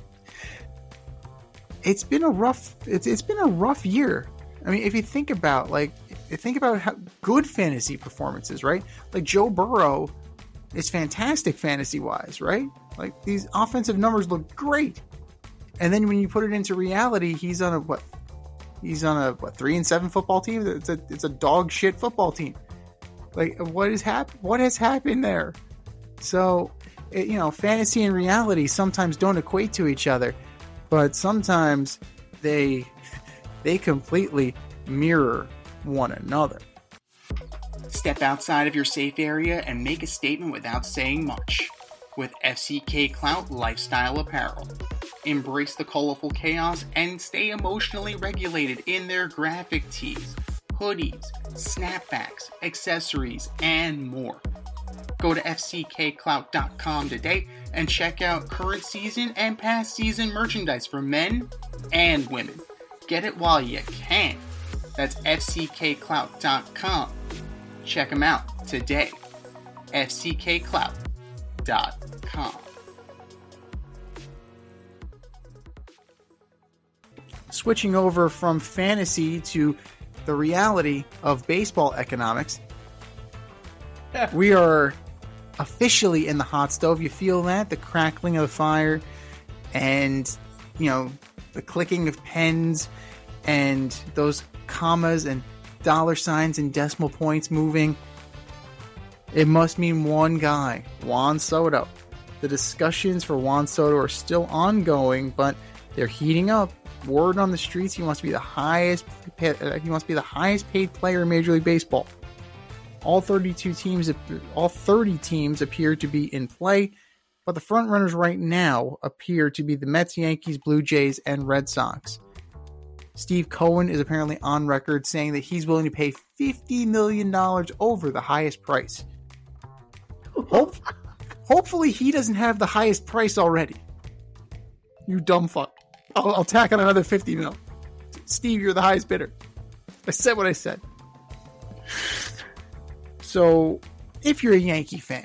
it's been a rough it's it's been a rough year. I mean, if you think about like think about how good fantasy performances, right? Like Joe Burrow is fantastic fantasy wise, right? Like these offensive numbers look great. And then when you put it into reality, he's on a what? He's on a what three and seven football team. It's a it's a dog shit football team. Like what is hap- What has happened there? So, it, you know, fantasy and reality sometimes don't equate to each other, but sometimes they they completely mirror one another. Step outside of your safe area and make a statement without saying much with F C K Clout Lifestyle Apparel. Embrace the colorful chaos and stay emotionally regulated in their graphic tees, hoodies, snapbacks, accessories, and more. Go to F C K clout dot com today and check out current season and past season merchandise for men and women. Get it while you can. That's F C K clout dot com. Check them out today. F C K clout dot com. Switching over from fantasy to the reality of baseball economics, we are officially in the hot stove. You feel that? The crackling of the fire and, you know, the clicking of pens and those commas and dollar signs and decimal points moving. It must mean one guy, Juan Soto. The discussions for Juan Soto are still ongoing, but they're heating up. Word on the streets, he wants to be the highest he wants to be the highest paid player in Major League Baseball. All thirty-two teams all thirty teams appear to be in play, but the front runners right now appear to be the Mets, Yankees, Blue Jays, and Red Sox. Steve Cohen is apparently on record saying that he's willing to pay fifty million dollars over the highest price. Hope, hopefully he doesn't have the highest price already. You dumb fuck. I'll, I'll tack on another fifty mil. Steve, you're the highest bidder. I said what I said. So, if you're a Yankee fan,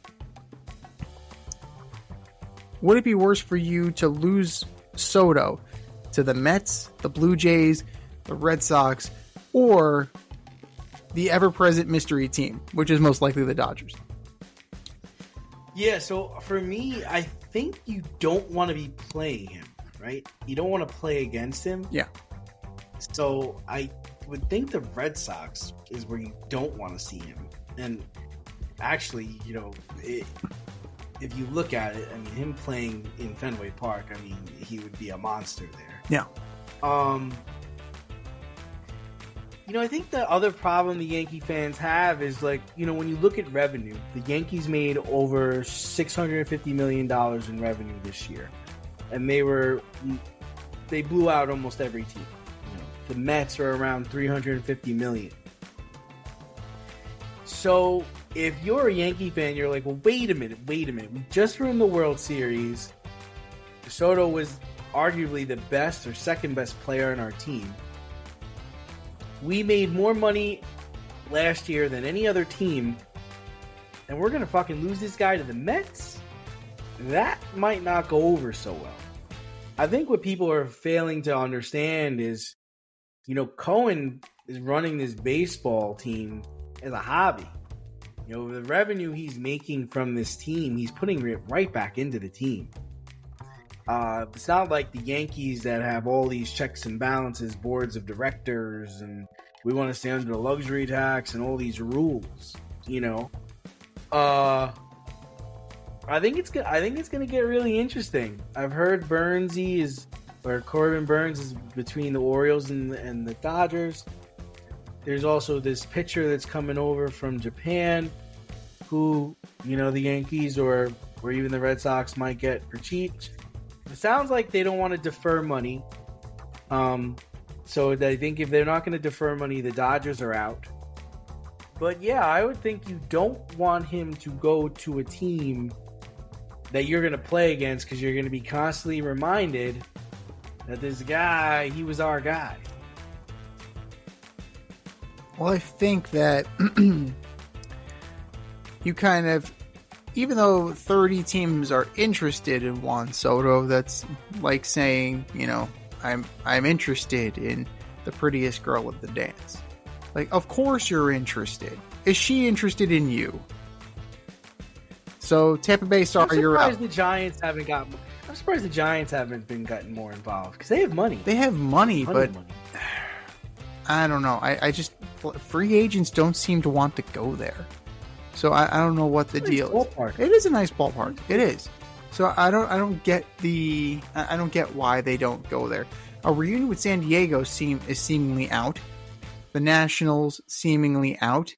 would it be worse for you to lose Soto to the Mets, the Blue Jays, the Red Sox, or the ever-present mystery team, which is most likely the Dodgers? Yeah, so for me, I think you don't want to be playing him, right? You don't want to play against him. Yeah. So I would think the Red Sox is where you don't want to see him. And actually, you know, it, if you look at it, I mean, him playing in Fenway Park, I mean, he would be a monster there. Yeah. Um, you know, I think the other problem the Yankee fans have is, like, you know, when you look at revenue, the Yankees made over six hundred fifty million dollars in revenue this year. And they were, they blew out almost every team. You know, the Mets are around three hundred fifty million dollars. So if you're a Yankee fan, you're like, well, wait a minute, wait a minute. We just won the World Series. Soto was arguably the best or second best player on our team. We made more money last year than any other team, and we're going to fucking lose this guy to the Mets? That might not go over so well. I think what people are failing to understand is, you know, Cohen is running this baseball team as a hobby. You know, the revenue he's making from this team, he's putting it right back into the team. Uh, it's not like the Yankees that have all these checks and balances, boards of directors, and we want to stay under the luxury tax and all these rules. You know, uh, I think it's I think it's going to get really interesting. I've heard Burnsy is, or Corbin Burns is between the Orioles and the, and the Dodgers. There's also this pitcher that's coming over from Japan who, you know, the Yankees or, or even the Red Sox might get for cheap. It sounds like they don't want to defer money. Um, so I think if they're not going to defer money, the Dodgers are out. But yeah, I would think you don't want him to go to a team that you're going to play against because you're going to be constantly reminded that this guy, he was our guy. Well, I think that you kind of, even though thirty teams are interested in Juan Soto, that's like saying, you know, I'm I'm interested in the prettiest girl at the dance. Like, of course you're interested. Is she interested in you? So Tampa Bay, sorry, you're out. I'm surprised the Giants haven't got. I'm surprised the Giants haven't been gotten more involved because they have money. They have money, Money, but money. I don't know. I, I just free agents don't seem to want to go there. So I, I don't know what the Nice deal is. ballpark. It is a nice ballpark. It is. So I don't I don't get the I don't get why they don't go there. A reunion with San Diego seem is seemingly out. The Nationals seemingly out.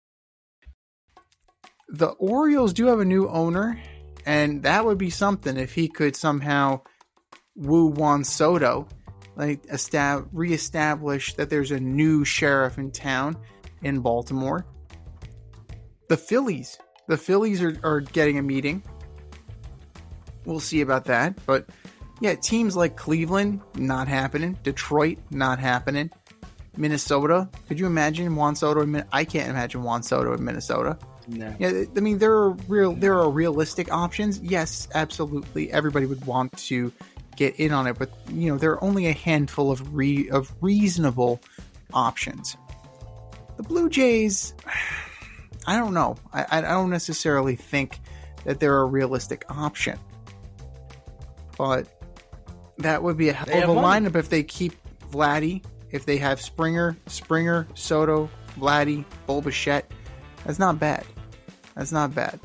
The Orioles do have a new owner, and that would be something if he could somehow woo Juan Soto, like estab- reestablish that there's a new sheriff in town in Baltimore. The Phillies. The Phillies are, are getting a meeting. We'll see about that. But yeah, teams like Cleveland, not happening. Detroit, not happening. Minnesota. Could you imagine Juan Soto in Min- I can't imagine Juan Soto in Minnesota. No. Yeah, I mean there are real there are realistic options. Yes, absolutely. Everybody would want to get in on it, but you know, there are only a handful of re- of reasonable options. The Blue Jays, I don't know. I, I don't necessarily think that they're a realistic option. But that would be a hell of a lineup if they keep Vladdy, if they have Springer, Springer, Soto, Vladdy, Bo Bichette. That's not bad. That's not bad.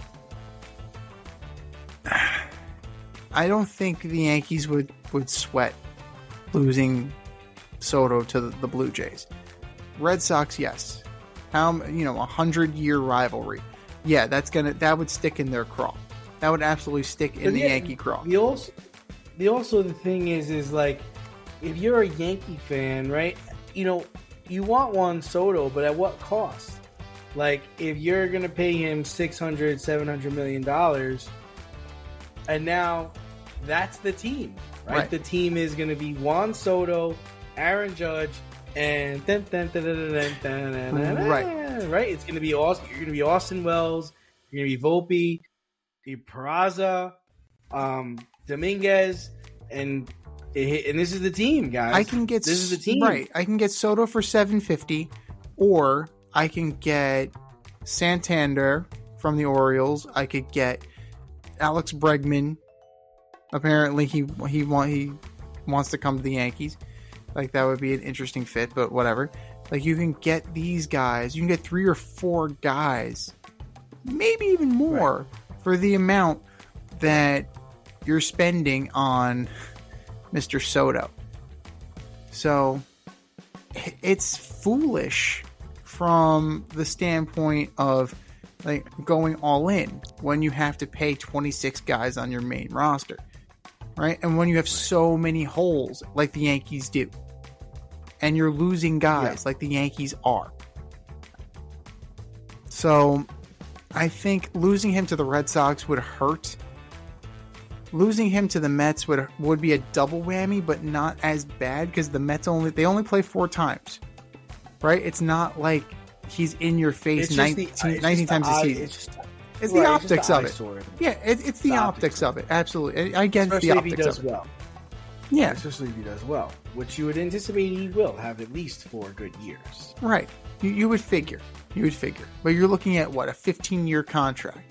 I don't think the Yankees would, would sweat losing Soto to the, the Blue Jays. Red Sox, yes. How you know, a hundred year rivalry. Yeah, that's gonna that would stick in their craw. That would absolutely stick in the, the Yankee craw. The also, the also the thing is, is like, if you're a Yankee fan, right? You know, you want Juan Soto, but at what cost? Like, if you're gonna pay him six hundred, seven hundred million dollars, and now that's the team, right? Right. The team is gonna be Juan Soto, Aaron Judge, and dun, dun, dun, dun, dun, dun, dun, dun, right, right. It's gonna be Austin. You're gonna be Austin Wells. You're gonna be Volpe, Peraza, um, Dominguez, and and this is the team, guys. I can get this is the team, right? I can get Soto for seven fifty, or I can get Santander from the Orioles. I could get Alex Bregman. Apparently, he he want he wants to come to the Yankees. Like, that would be an interesting fit, but whatever. Like, you can get these guys. You can get three or four guys, maybe even more, right, for the amount that you're spending on Mister Soto. So it's foolish from the standpoint of like going all in when you have to pay twenty-six guys on your main roster, right? And when you have so many holes like the Yankees do, and you're losing guys yeah. like the Yankees are. So I think losing him to the Red Sox would hurt. Losing him to the Mets would would be a double whammy, but not as bad because the Mets only they only play four times, right? It's not like he's in your face nineteen, the, nineteen times a season. It's, just, right, it's the optics it's the of it. Sword. Yeah, it, it's the, the optics, optics of it. Absolutely, I, I get Especially the optics if he does of it. Well. Yeah, especially if he does well, which you would anticipate he will have at least four good years. Right, you, you would figure, you would figure, but you're looking at what, a fifteen-year contract.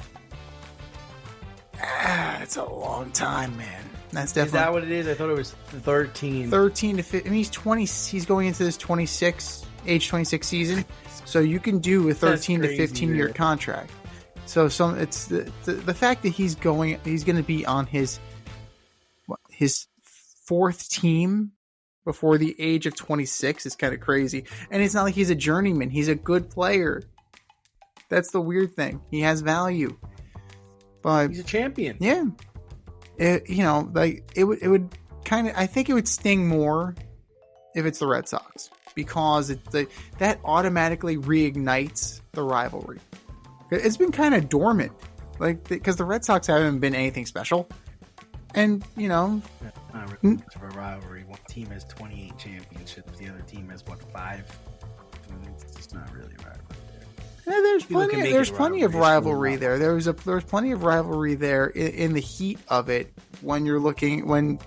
Ah, it's a long time, man. That's definitely. Is that what it is? I thought it was thirteen. Thirteen to fifteen. I mean, he's twenty. He's going into this twenty-six, age twenty-six season, so you can do a thirteen to fifteen year contract. So, some it's the, the the fact that he's going, he's going to be on his what, his fourth team before the age of twenty-six is kind of crazy. And it's not like he's a journeyman. He's a good player. That's the weird thing. He has value. But he's a champion. Yeah. It, you know, like it would, it would kind of, I think it would sting more if it's the Red Sox, because it, the, that automatically reignites the rivalry. It's been kind of dormant, like, because the Red Sox haven't been anything special. And, you know, not really much of a rivalry. One team has twenty-eight championships, the other team has what, five? It's just not really a rivalry there. Yeah, there's People plenty. There's plenty of rivalry there. There was a there's plenty of rivalry there in, in the heat of it. When you're looking, when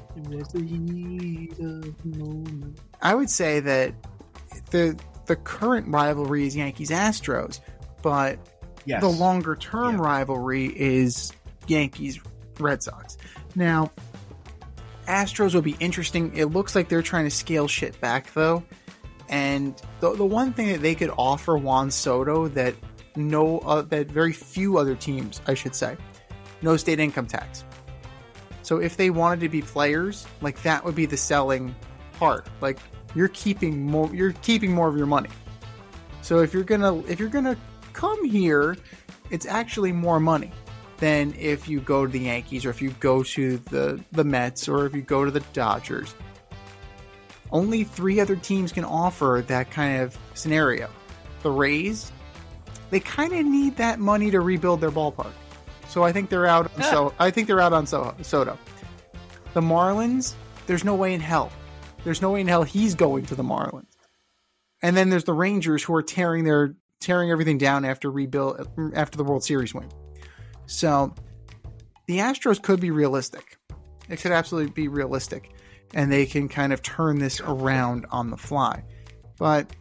I would say that the the current rivalry is Yankees Astros, but yes. the longer term yeah. rivalry is Yankees Red Sox. Now, Astros will be interesting. It looks like they're trying to scale shit back, though. And the the one thing that they could offer Juan Soto that no uh, that very few other teams, I should say, no state income tax. So if they wanted to be players, like that would be the selling part. Like you're keeping more, you're keeping more of your money. So if you're gonna if you're gonna come here, it's actually more money than if you go to the Yankees or if you go to the, the Mets or if you go to the Dodgers. Only three other teams can offer that kind of scenario. The Rays, they kind of need that money to rebuild their ballpark. So I think they're out on so I think they're out on so- Soto. The Marlins, there's no way in hell. There's no way in hell he's going to the Marlins. And then there's the Rangers who are tearing their tearing everything down after rebuild after the World Series win. So the Astros could be realistic. It could absolutely be realistic. And they can kind of turn this around on the fly. But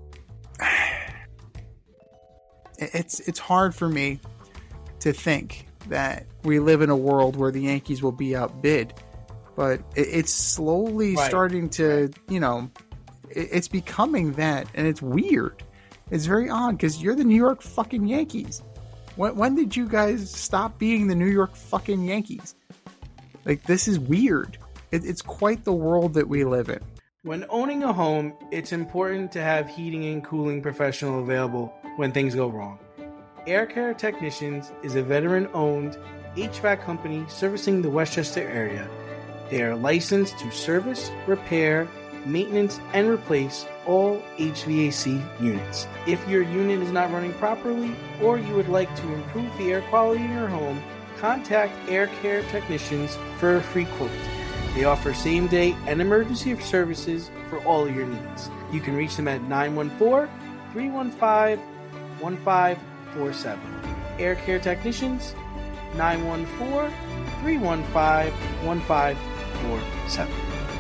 it's it's hard for me to think that we live in a world where the Yankees will be outbid. But it's slowly right. starting to, right. you know, it's becoming that. And it's weird. It's very odd because you're the New York fucking Yankees. When, when did you guys stop being the New York fucking Yankees? Like, this is weird. It, it's quite the world that we live in. When owning a home, it's important to have heating and cooling professional available when things go wrong. Air Care Technicians is a veteran-owned H V A C company servicing the Westchester area. They are licensed to service, repair, maintenance, and replace all H V A C units. If your unit is not running properly or you would like to improve the air quality in your home, contact Air Care Technicians for a free quote. They offer same-day and emergency services for all of your needs. You can reach them at nine one four, three one five, one five four seven. Air Care Technicians, nine one four, three one five, one five four seven.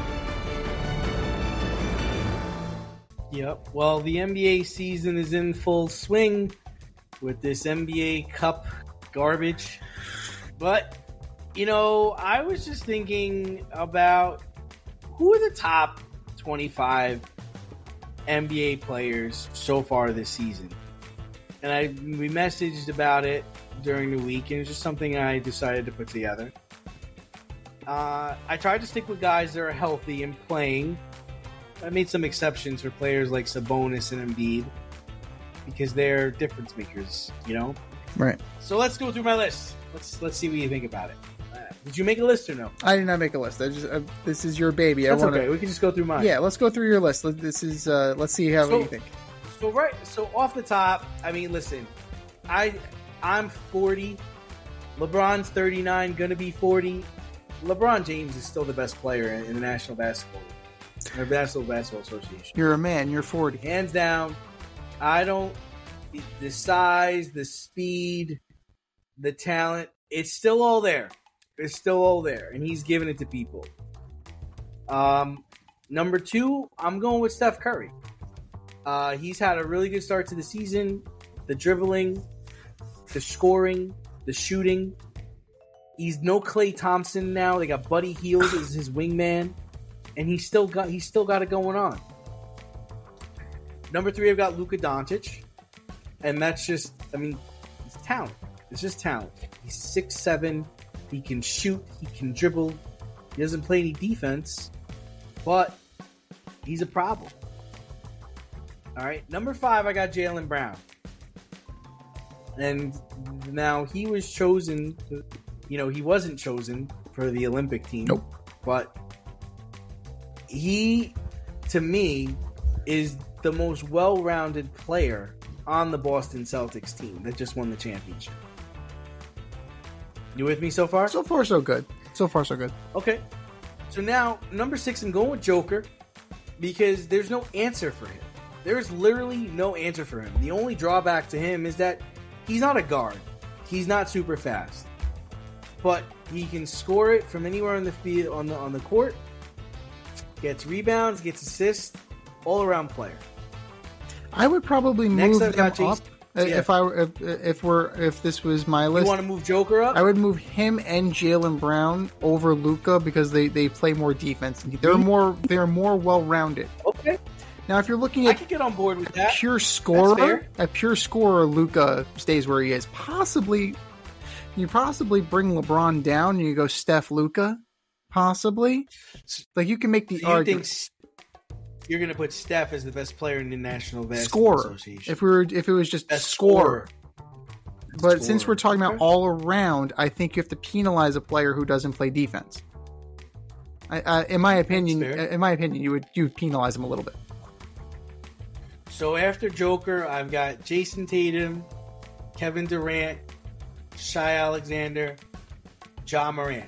Yep. Well, the N B A season is in full swing with this N B A Cup garbage. But, you know, I was just thinking about who are the top twenty-five N B A players so far this season. And I we messaged about it during the week, and it was just something I decided to put together. Uh, I tried to stick with guys that are healthy and playing. I made some exceptions for players like Sabonis and Embiid because they're difference makers, you know? Right. So let's go through my list. Let's let's see what you think about it. Uh, did you make a list or no? I did not make a list. I just uh, this is your baby. That's I wanna... okay. We can just go through mine. Yeah, let's go through your list. This is uh, let's see how so, you think. So right, so off the top, I mean, listen, I I'm forty. LeBron's thirty-nine, gonna be forty. LeBron James is still the best player in, in the National Basketball League, or National Basketball Association. You're a man. You're forty. Hands down. I don't. The size, the speed, the talent, it's still all there. It's still all there, and he's giving it to people. Um, number two, I'm going with Steph Curry. Uh, he's had a really good start to the season. The dribbling, the scoring, the shooting. He's no Klay Thompson now. They got Buddy Hield as his wingman, and he's still got he's still got it going on. Number three, I've got Luka Doncic, and that's just, I mean, it's talent. It's just talent. He's six seven. He can shoot. He can dribble. He doesn't play any defense, but He's a problem. All right. Number five, I got Jaylen Brown. And now he was chosen, to, you know, he wasn't chosen for the Olympic team. Nope. But he, to me, is the most well-rounded player on the Boston Celtics team that just won the championship. You with me so far? So far, so good. So far, so good. Okay. So now, number six, I'm going with Joker because there's no answer for him. There's literally no answer for him. The only drawback to him is that he's not a guard. He's not super fast. But he can score it from anywhere on the field, on the on the court. Gets rebounds, gets assists, all-around player. I would probably Next, move I've them got Jason- up uh, yeah. if I were- if, if we're if this was my You list. want to move Joker up? I would move him and Jaylen Brown over Luka because they, they play more defense. They're more they're more well rounded. Okay. Now, if you're looking I at could get on board with that. pure scorer, fair. a pure scorer, Luka stays where he is. Possibly, you possibly bring LeBron down and you go Steph, Luka. Possibly, like you can make the So you argument. think you're going to put Steph as the best player in the National Basketball Scorer. Association? If we were, if it was just Best scorer. But Scorer. since we're talking about Okay. all around, I think you have to penalize a player who doesn't play defense. I, I, in my opinion, fair. in my opinion, you would you would penalize him a little bit. So after Joker, I've got Jason Tatum, Kevin Durant, Shai Alexander, Ja Morant.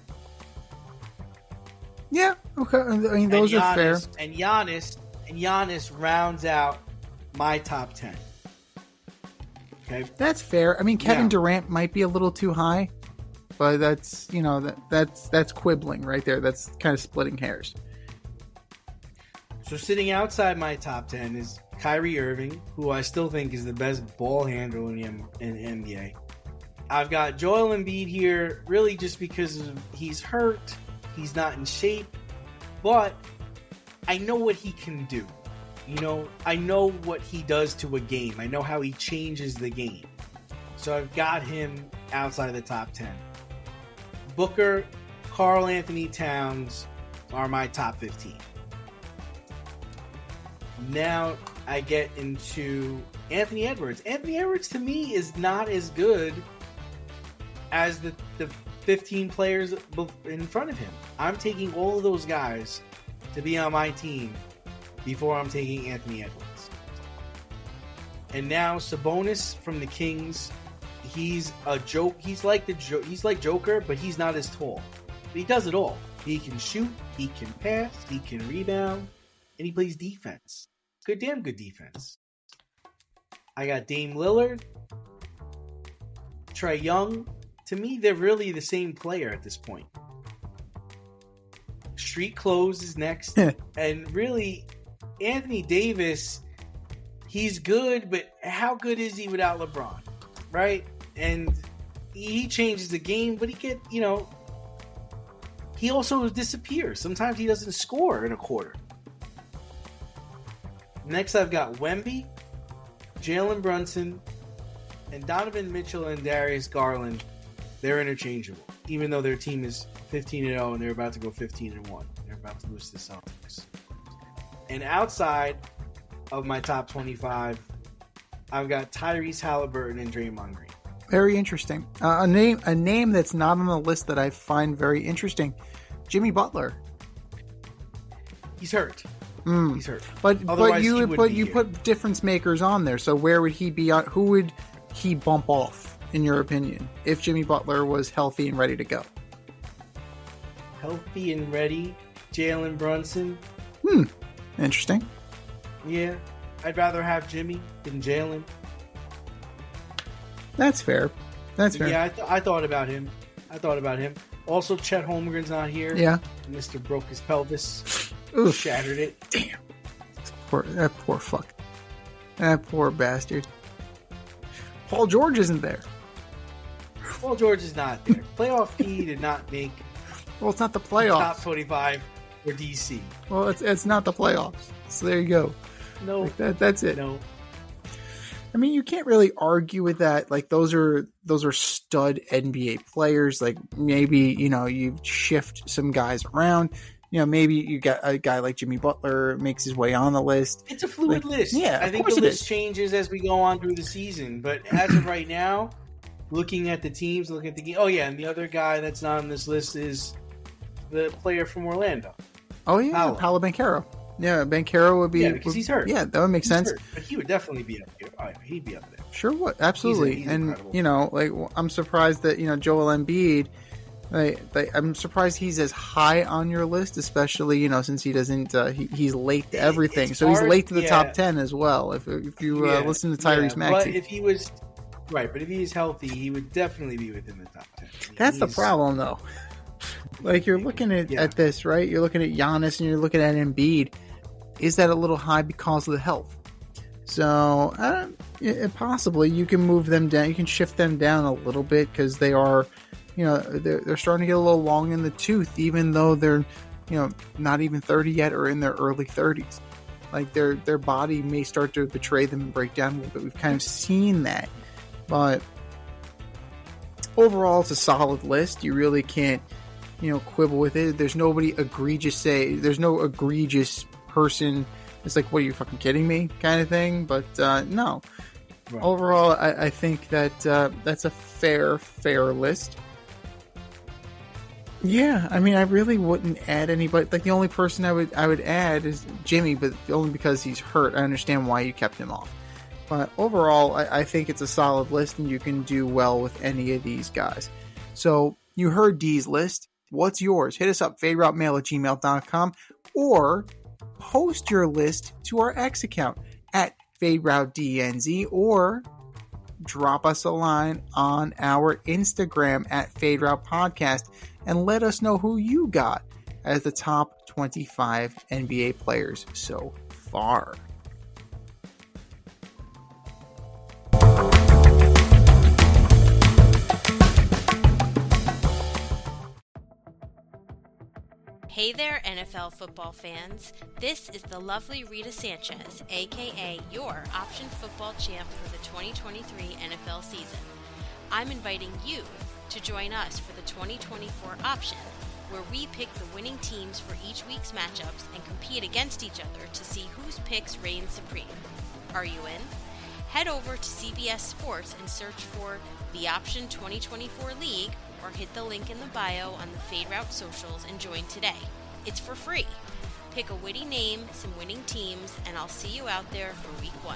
Yeah, okay. I mean, those and are fair. Giannis, And Giannis, and Giannis rounds out my top ten. Okay. That's fair. I mean, Kevin Now- Durant might be a little too high, but that's you know that that's that's quibbling right there. That's kind of splitting hairs. So sitting outside my top ten is Kyrie Irving, who I still think is the best ball handler in the, M- in the N B A. I've got Joel Embiid here, really just because of, he's hurt, he's not in shape, but I know what he can do. You know, I know what he does to a game. I know how he changes the game. So I've got him outside of the top ten. Booker, Karl Anthony Towns are my top fifteen. Now I get into Anthony Edwards. Anthony Edwards to me is not as good as the, the fifteen players in front of him. I'm taking all of those guys to be on my team before I'm taking Anthony Edwards. And now Sabonis from the Kings, he's a joke. He's like the jo- he's like Joker, but he's not as tall. But he does it all. He can shoot, he can pass, he can rebound, and he plays defense. Good, damn good defense. I got Dame Lillard, Trae Young. To me, they're really the same player at this point. Street Clothes is next. And really, Anthony Davis, he's good, but how good is he without LeBron? Right? And he changes the game, but he get, you know, he also disappears. Sometimes he doesn't score in a quarter. Next, I've got Wemby, Jalen Brunson, and Donovan Mitchell and Darius Garland. They're interchangeable, even though their team is fifteen and oh and they're about to go fifteen and one. They're about to lose to the Celtics. And outside of my top twenty-five, I've got Tyrese Halliburton and Draymond Green. Very interesting. Uh, a name a name that's not on the list that I find very interesting. Jimmy Butler. He's hurt. Mm. He's hurt. But but Otherwise, you he would would put be you here. put difference makers on there. So where would he be on? Who would he bump off, in your opinion, if Jimmy Butler was healthy and ready to go? Healthy and ready, Jalen Brunson. Hmm. Interesting. Yeah, I'd rather have Jimmy than Jalen. That's fair. That's fair. Yeah, I, th- I thought about him. I thought about him. Also, Chet Holmgren's not here. Yeah. Mister broke his pelvis, Oof. shattered it. Damn. Poor, that poor fuck. That poor bastard. Paul George isn't there. Paul George is not there. Playoff P did not make Well, it's not the top playoffs. twenty-five for D C. Well, it's it's not the playoffs. So there you go. No, Like that. That's it. no. I mean, you can't really argue with that. Like those are those are stud N B A players. Like maybe you know you shift some guys around. you know, maybe you got a guy like Jimmy Butler makes his way on the list. It's a fluid like, list. Yeah, I think the list changes as we go on through the season. But as of right now, looking at the teams, looking at the game. Oh, yeah, and the other guy that's not on this list is the player from Orlando. Oh, yeah, Paolo, Paolo Banchero. Yeah, Banchero would be... Yeah, because would, he's hurt. Yeah, that would make he's sense. Hurt, but he would definitely be up here. Oh, yeah, he'd be up there. Sure would. Absolutely. He's a, he's and, incredible. you know, like, I'm surprised that, you know, Joel Embiid... Like, like, I'm surprised he's as high on your list, especially, you know, since he doesn't, uh, he, he's late to everything. It's so hard, he's late to the yeah. top ten as well, if if you uh, yeah, listen to Tyrese yeah, Maxey. But if he was, right, but if he's healthy, he would definitely be within the top ten. I mean, That's the he's- problem, though. Like, you're looking at, Yeah. at this, right? You're looking at Giannis and you're looking at Embiid. Is that a little high because of the health? So, uh, it, possibly you can move them down. You can shift them down a little bit because they are... You know, they're, they're starting to get a little long in the tooth, even though they're, you know, not even thirty yet or in their early thirties. Like, their their body may start to betray them and break down a little bit. We've kind of seen that. But overall, it's a solid list. You really can't, you know, quibble with it. There's nobody egregious say, there's no egregious person. It's like, what, are you fucking kidding me? Kind of thing. But uh, no. Right. Overall, I, I think that uh, that's a fair, fair list. Yeah, I mean, I really wouldn't add anybody. Like, the only person I would I would add is Jimmy, but only because he's hurt. I understand why you kept him off. But overall, I, I think it's a solid list, and you can do well with any of these guys. So, you heard D's list. What's yours? Hit us up, faderoutemail at gmail dot com, or post your list to our X account at FadeRouteDNZ, or drop us a line on our Instagram at FadeRoute Podcast and let us know who you got as the top twenty-five N B A players so far. Hey there, N F L football fans. This is the lovely Rita Sanchez, aka your option football champ for the twenty twenty-three N F L season. I'm inviting you to join us for the twenty twenty-four option, where we pick the winning teams for each week's matchups and compete against each other to see whose picks reign supreme. Are you in? Head over to C B S Sports and search for the Option twenty twenty-four League, or hit the link in the bio on the Fade Route socials and join today. It's for free. Pick a witty name, some winning teams, and I'll see you out there for week one.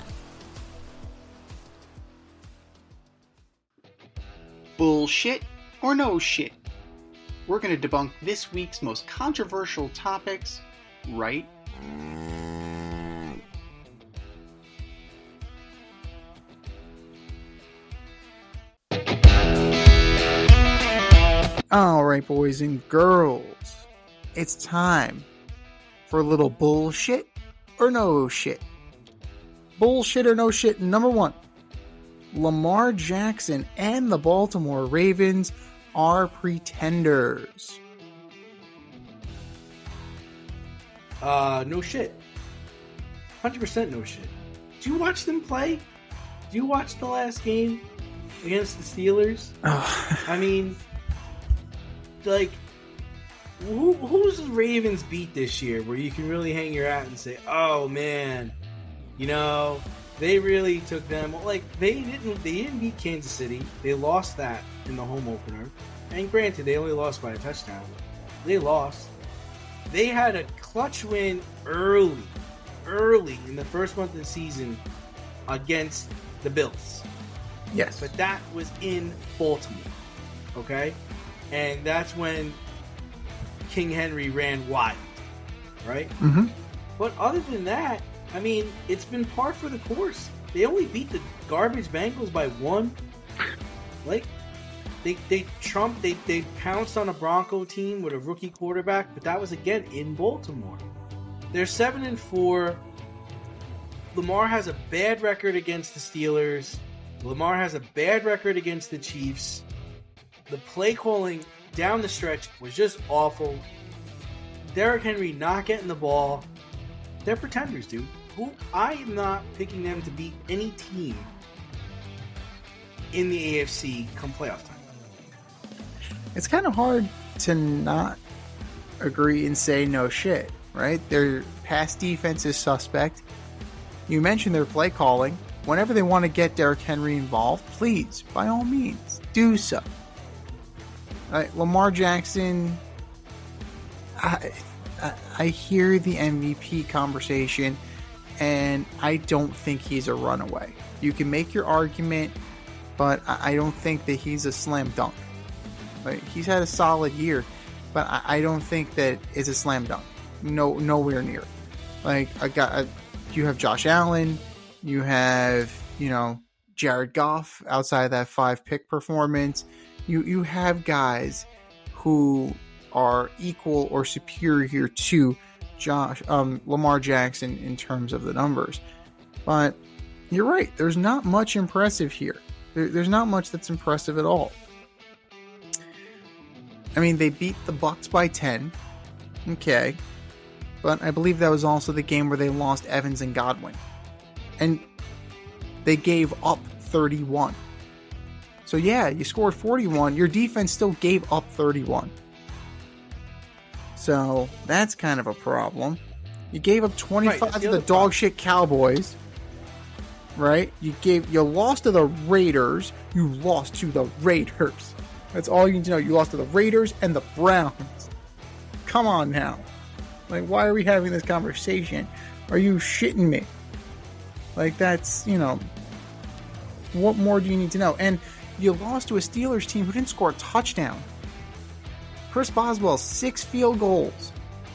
Bullshit or no shit? We're going to debunk this week's most controversial topics right All right, boys and girls, it's time for a little bullshit or no shit. Bullshit or no shit, number one. Lamar Jackson and the Baltimore Ravens are pretenders. Uh, no shit. one hundred percent no shit. Did you watch them play? Did you watch the last game against the Steelers? Oh. I mean, like, who, who's the Ravens beat this year where you can really hang your hat and say, oh man, you know, they really took them. Like, they didn't they didn't beat Kansas City. They lost that in the home opener. And granted, they only lost by a touchdown. They lost. They had a clutch win early, early in the first month of the season against the Bills. Yes. But that was in Baltimore. Okay? And that's when King Henry ran wild. Right? Mm-hmm. But other than that, I mean, it's been par for the course. They only beat the garbage Bengals by one. Like, they they trumped, they, they pounced on a Bronco team with a rookie quarterback, but that was, again, in Baltimore. They're seven and four. Lamar has a bad record against the Steelers. Lamar has a bad record against the Chiefs. The play calling down the stretch was just awful. Derrick Henry not getting the ball. They're pretenders, dude. Who I am not picking them to beat any team in the A F C come playoff time. It's kind of hard to not agree and say no shit, right? Their pass defense is suspect. You mentioned their play calling. Whenever they want to get Derrick Henry involved, please, by all means, do so. Right, Lamar Jackson, I, I, I hear the M V P conversation, and I don't think he's a runaway. You can make your argument, but I, I don't think that he's a slam dunk. Like, he's had a solid year, but I, I don't think that it's a slam dunk. No, nowhere near. Like, I got, I, you have Josh Allen, you have, you know, Jared Goff outside of that five pick performance. You you have guys who are equal or superior to Josh um, Lamar Jackson in terms of the numbers. But you're right. There's not much impressive here. There, there's not much that's impressive at all. I mean, they beat the Bucs by ten. Okay. But I believe that was also the game where they lost Evans and Godwin. And they gave up thirty-one. So yeah, you scored forty-one. Your defense still gave up thirty-one. So that's kind of a problem. You gave up twenty-five right, to the, the dog shit Cowboys. Right? You gave you lost to the Raiders. You lost to the Raiders. That's all you need to know. You lost to the Raiders and the Browns. Come on now. Like, why are we having this conversation? Are you shitting me? Like, that's, you know, what more do you need to know? And you lost to a Steelers team who didn't score a touchdown. Chris Boswell, six field goals.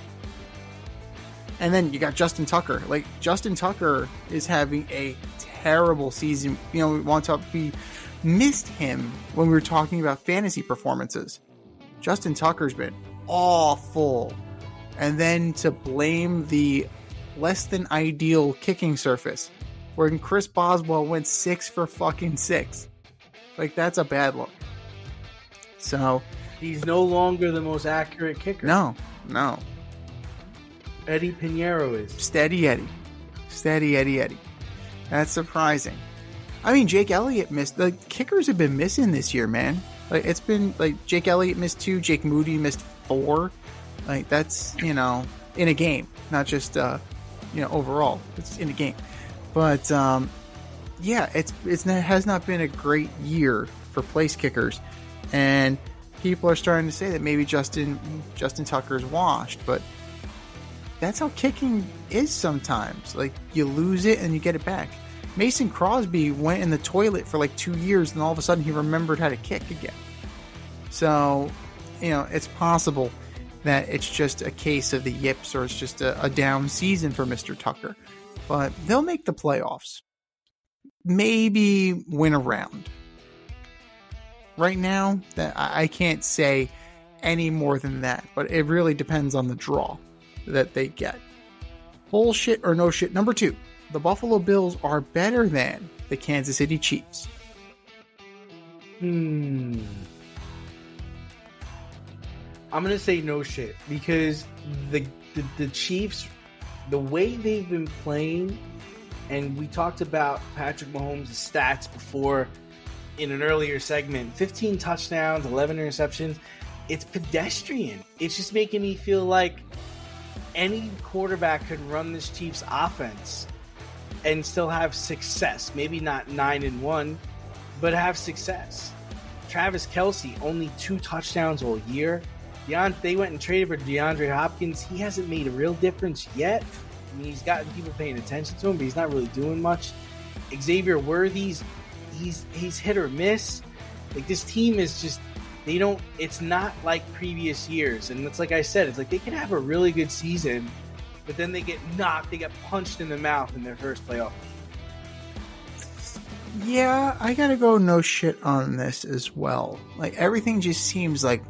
And then you got Justin Tucker. Like, Justin Tucker is having a terrible season. You know, we want to we missed him when we were talking about fantasy performances. Justin Tucker's been awful. And then to blame the less than ideal kicking surface, where Chris Boswell went six for fucking six. Like, that's a bad look. So he's no longer the most accurate kicker. No, no. Eddie Pinheiro is. Steady Eddie. Steady Eddie Eddie. That's surprising. I mean, Jake Elliott missed. The kickers have been missing this year, man. Like, it's been like Jake Elliott missed two, Jake Moody missed four. Like, that's, you know, in a game, not just uh, you know, overall. It's in a game. But um, yeah, it's it's it has not been a great year for place kickers, and people are starting to say that maybe Justin Justin Tucker's washed, but that's how kicking is sometimes. Like, you lose it and you get it back. Mason Crosby went in the toilet for like two years, and all of a sudden he remembered how to kick again. So, you know, it's possible that it's just a case of the yips, or it's just a, a down season for Mister Tucker. But they'll make the playoffs. Maybe win a round. Right now, that I can't say any more than that, but it really depends on the draw that they get. Bullshit or no shit. Number two, the Buffalo Bills are better than the Kansas City Chiefs. Hmm. I'm going to say no shit, because the, the the Chiefs, the way they've been playing, and we talked about Patrick Mahomes' stats before in an earlier segment, fifteen touchdowns, eleven interceptions, it's pedestrian. It's just making me feel like any quarterback could run this Chiefs offense and still have success. Maybe not nine and one, but have success. Travis Kelce, only two touchdowns all year. Deont- they went and traded for DeAndre Hopkins. He hasn't made a real difference yet. I mean, he's gotten people paying attention to him, but he's not really doing much. Xavier Worthy's, he's he's hit or miss. Like, this team is just, they don't, it's not like previous years. And it's like I said, it's like they can have a really good season, but then they get knocked, they get punched in the mouth in their first playoff. Yeah, I gotta go no shit on this as well. Like, everything just seems like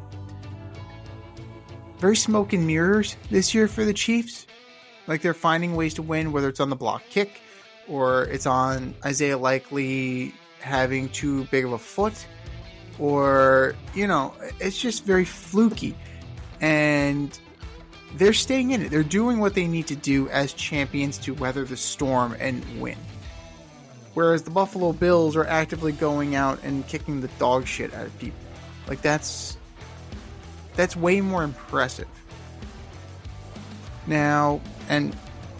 very smoke and mirrors this year for the Chiefs. Like, they're finding ways to win, whether it's on the block kick or it's on Isaiah Likely having too big of a foot, or, you know, it's just very fluky. And they're staying in it. They're doing what they need to do as champions to weather the storm and win. Whereas the Buffalo Bills are actively going out and kicking the dog shit out of people. Like, that's that's way more impressive. Now, and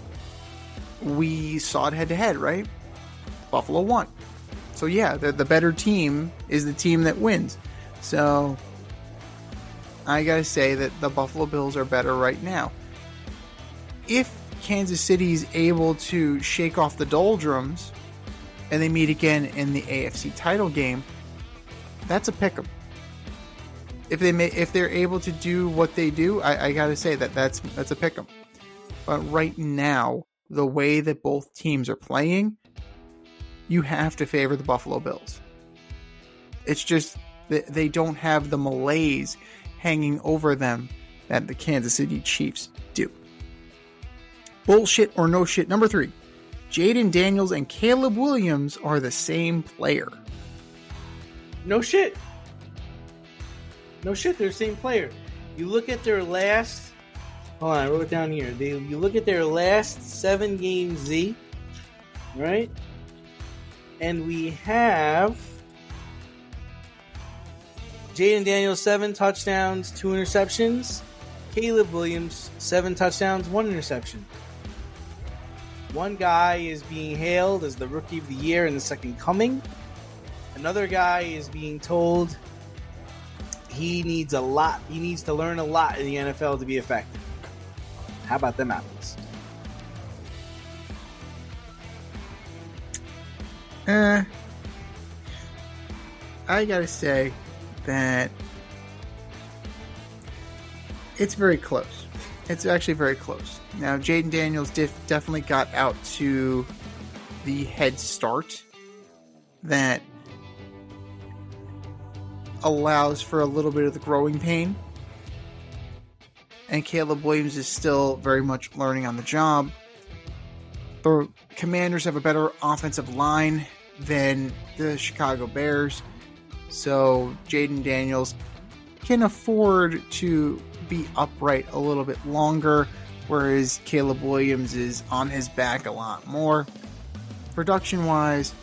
we saw it head to head, right? Buffalo won. So yeah, the, the better team is the team that wins. So I gotta say that the Buffalo Bills are better right now. If Kansas City's able to shake off the doldrums and they meet again in the A F C title game, that's a pick 'em. If they may, if they're able to do what they do, I, I gotta say that that's that's a pick 'em. But right now, the way that both teams are playing, you have to favor the Buffalo Bills. It's just that they don't have the malaise hanging over them that the Kansas City Chiefs do. Bullshit or no shit. Number three, Jaden Daniels and Caleb Williams are the same player. No shit. No shit, they're the same player. You look at their last... Hold on, I wrote it down here. They, you look at their last seven games, Z, right? And we have Jaden Daniels, seven touchdowns, two interceptions. Caleb Williams, seven touchdowns, one interception. One guy is being hailed as the Rookie of the Year in the second coming. Another guy is being told he needs a lot. He needs to learn a lot in the N F L to be effective. How about them apples? Uh, I gotta say that it's very close. It's actually very close. Now, Jaden Daniels def- definitely got out to the head start that allows for a little bit of the growing pain. And Caleb Williams is still very much learning on the job. The Commanders have a better offensive line than the Chicago Bears. So Jaden Daniels can afford to be upright a little bit longer, whereas Caleb Williams is on his back a lot more. Production-wise,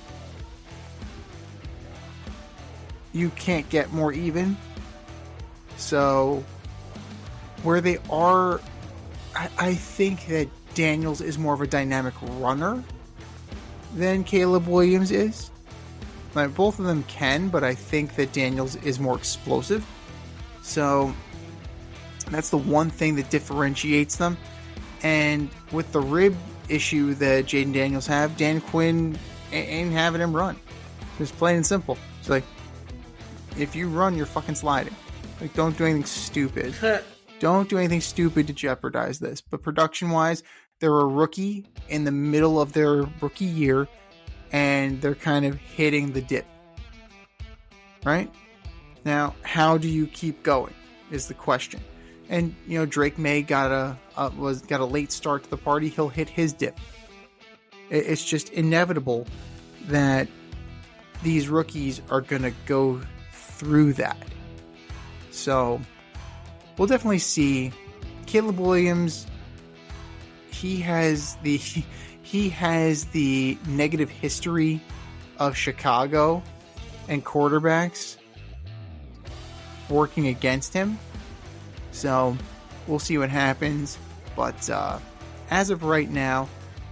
you can't get more even. So where they are, I, I think that Daniels is more of a dynamic runner than Caleb Williams is. Like, both of them can, but I think that Daniels is more explosive. So that's the one thing that differentiates them. And with the rib issue that Jaden Daniels have, Dan Quinn ain't having him run. Just plain and simple. It's like, if you run, you're fucking sliding. Like, don't do anything stupid. Don't do anything stupid to jeopardize this. But production-wise, they're a rookie in the middle of their rookie year, and they're kind of hitting the dip. Right? Now, how do you keep going is the question. And, you know, Drake May got a, a was got a late start to the party. He'll hit his dip. It's just inevitable that these rookies are going to go through that. So we'll definitely see. Caleb Williams, he has the he has the negative history of Chicago and quarterbacks working against him. So we'll see what happens. But uh, as of right now,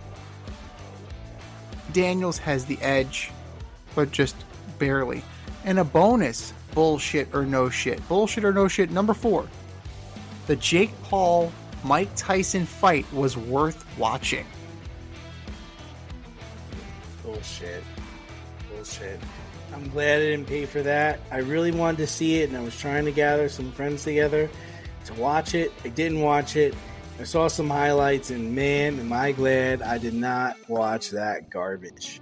Daniels has the edge, but just barely. And a bonus, bullshit or no shit. Bullshit or no shit, number four. The Jake Paul Mike Tyson fight was worth watching. Bullshit. Bullshit. I'm glad I didn't pay for that. I really wanted to see it, and I was trying to gather some friends together to watch it. I didn't watch it. I saw some highlights, and man, am I glad I did not watch that garbage.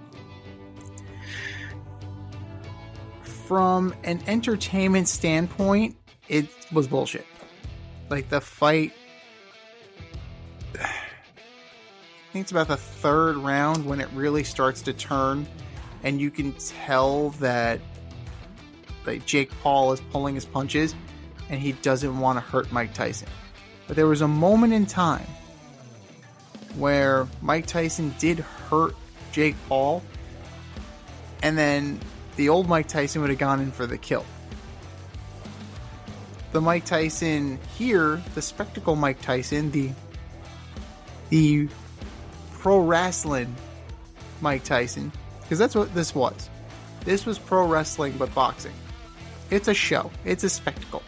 From an entertainment standpoint, it was bullshit. Like, the fight, I think it's about the third round when it really starts to turn, and you can tell that, like, Jake Paul is pulling his punches, and he doesn't want to hurt Mike Tyson. But there was a moment in time where Mike Tyson did hurt Jake Paul, and then the old Mike Tyson would have gone in for the kill. The Mike Tyson here, the spectacle Mike Tyson, the the pro wrestling Mike Tyson, because that's what this was. This was pro wrestling, but boxing. It's a show. It's a spectacle.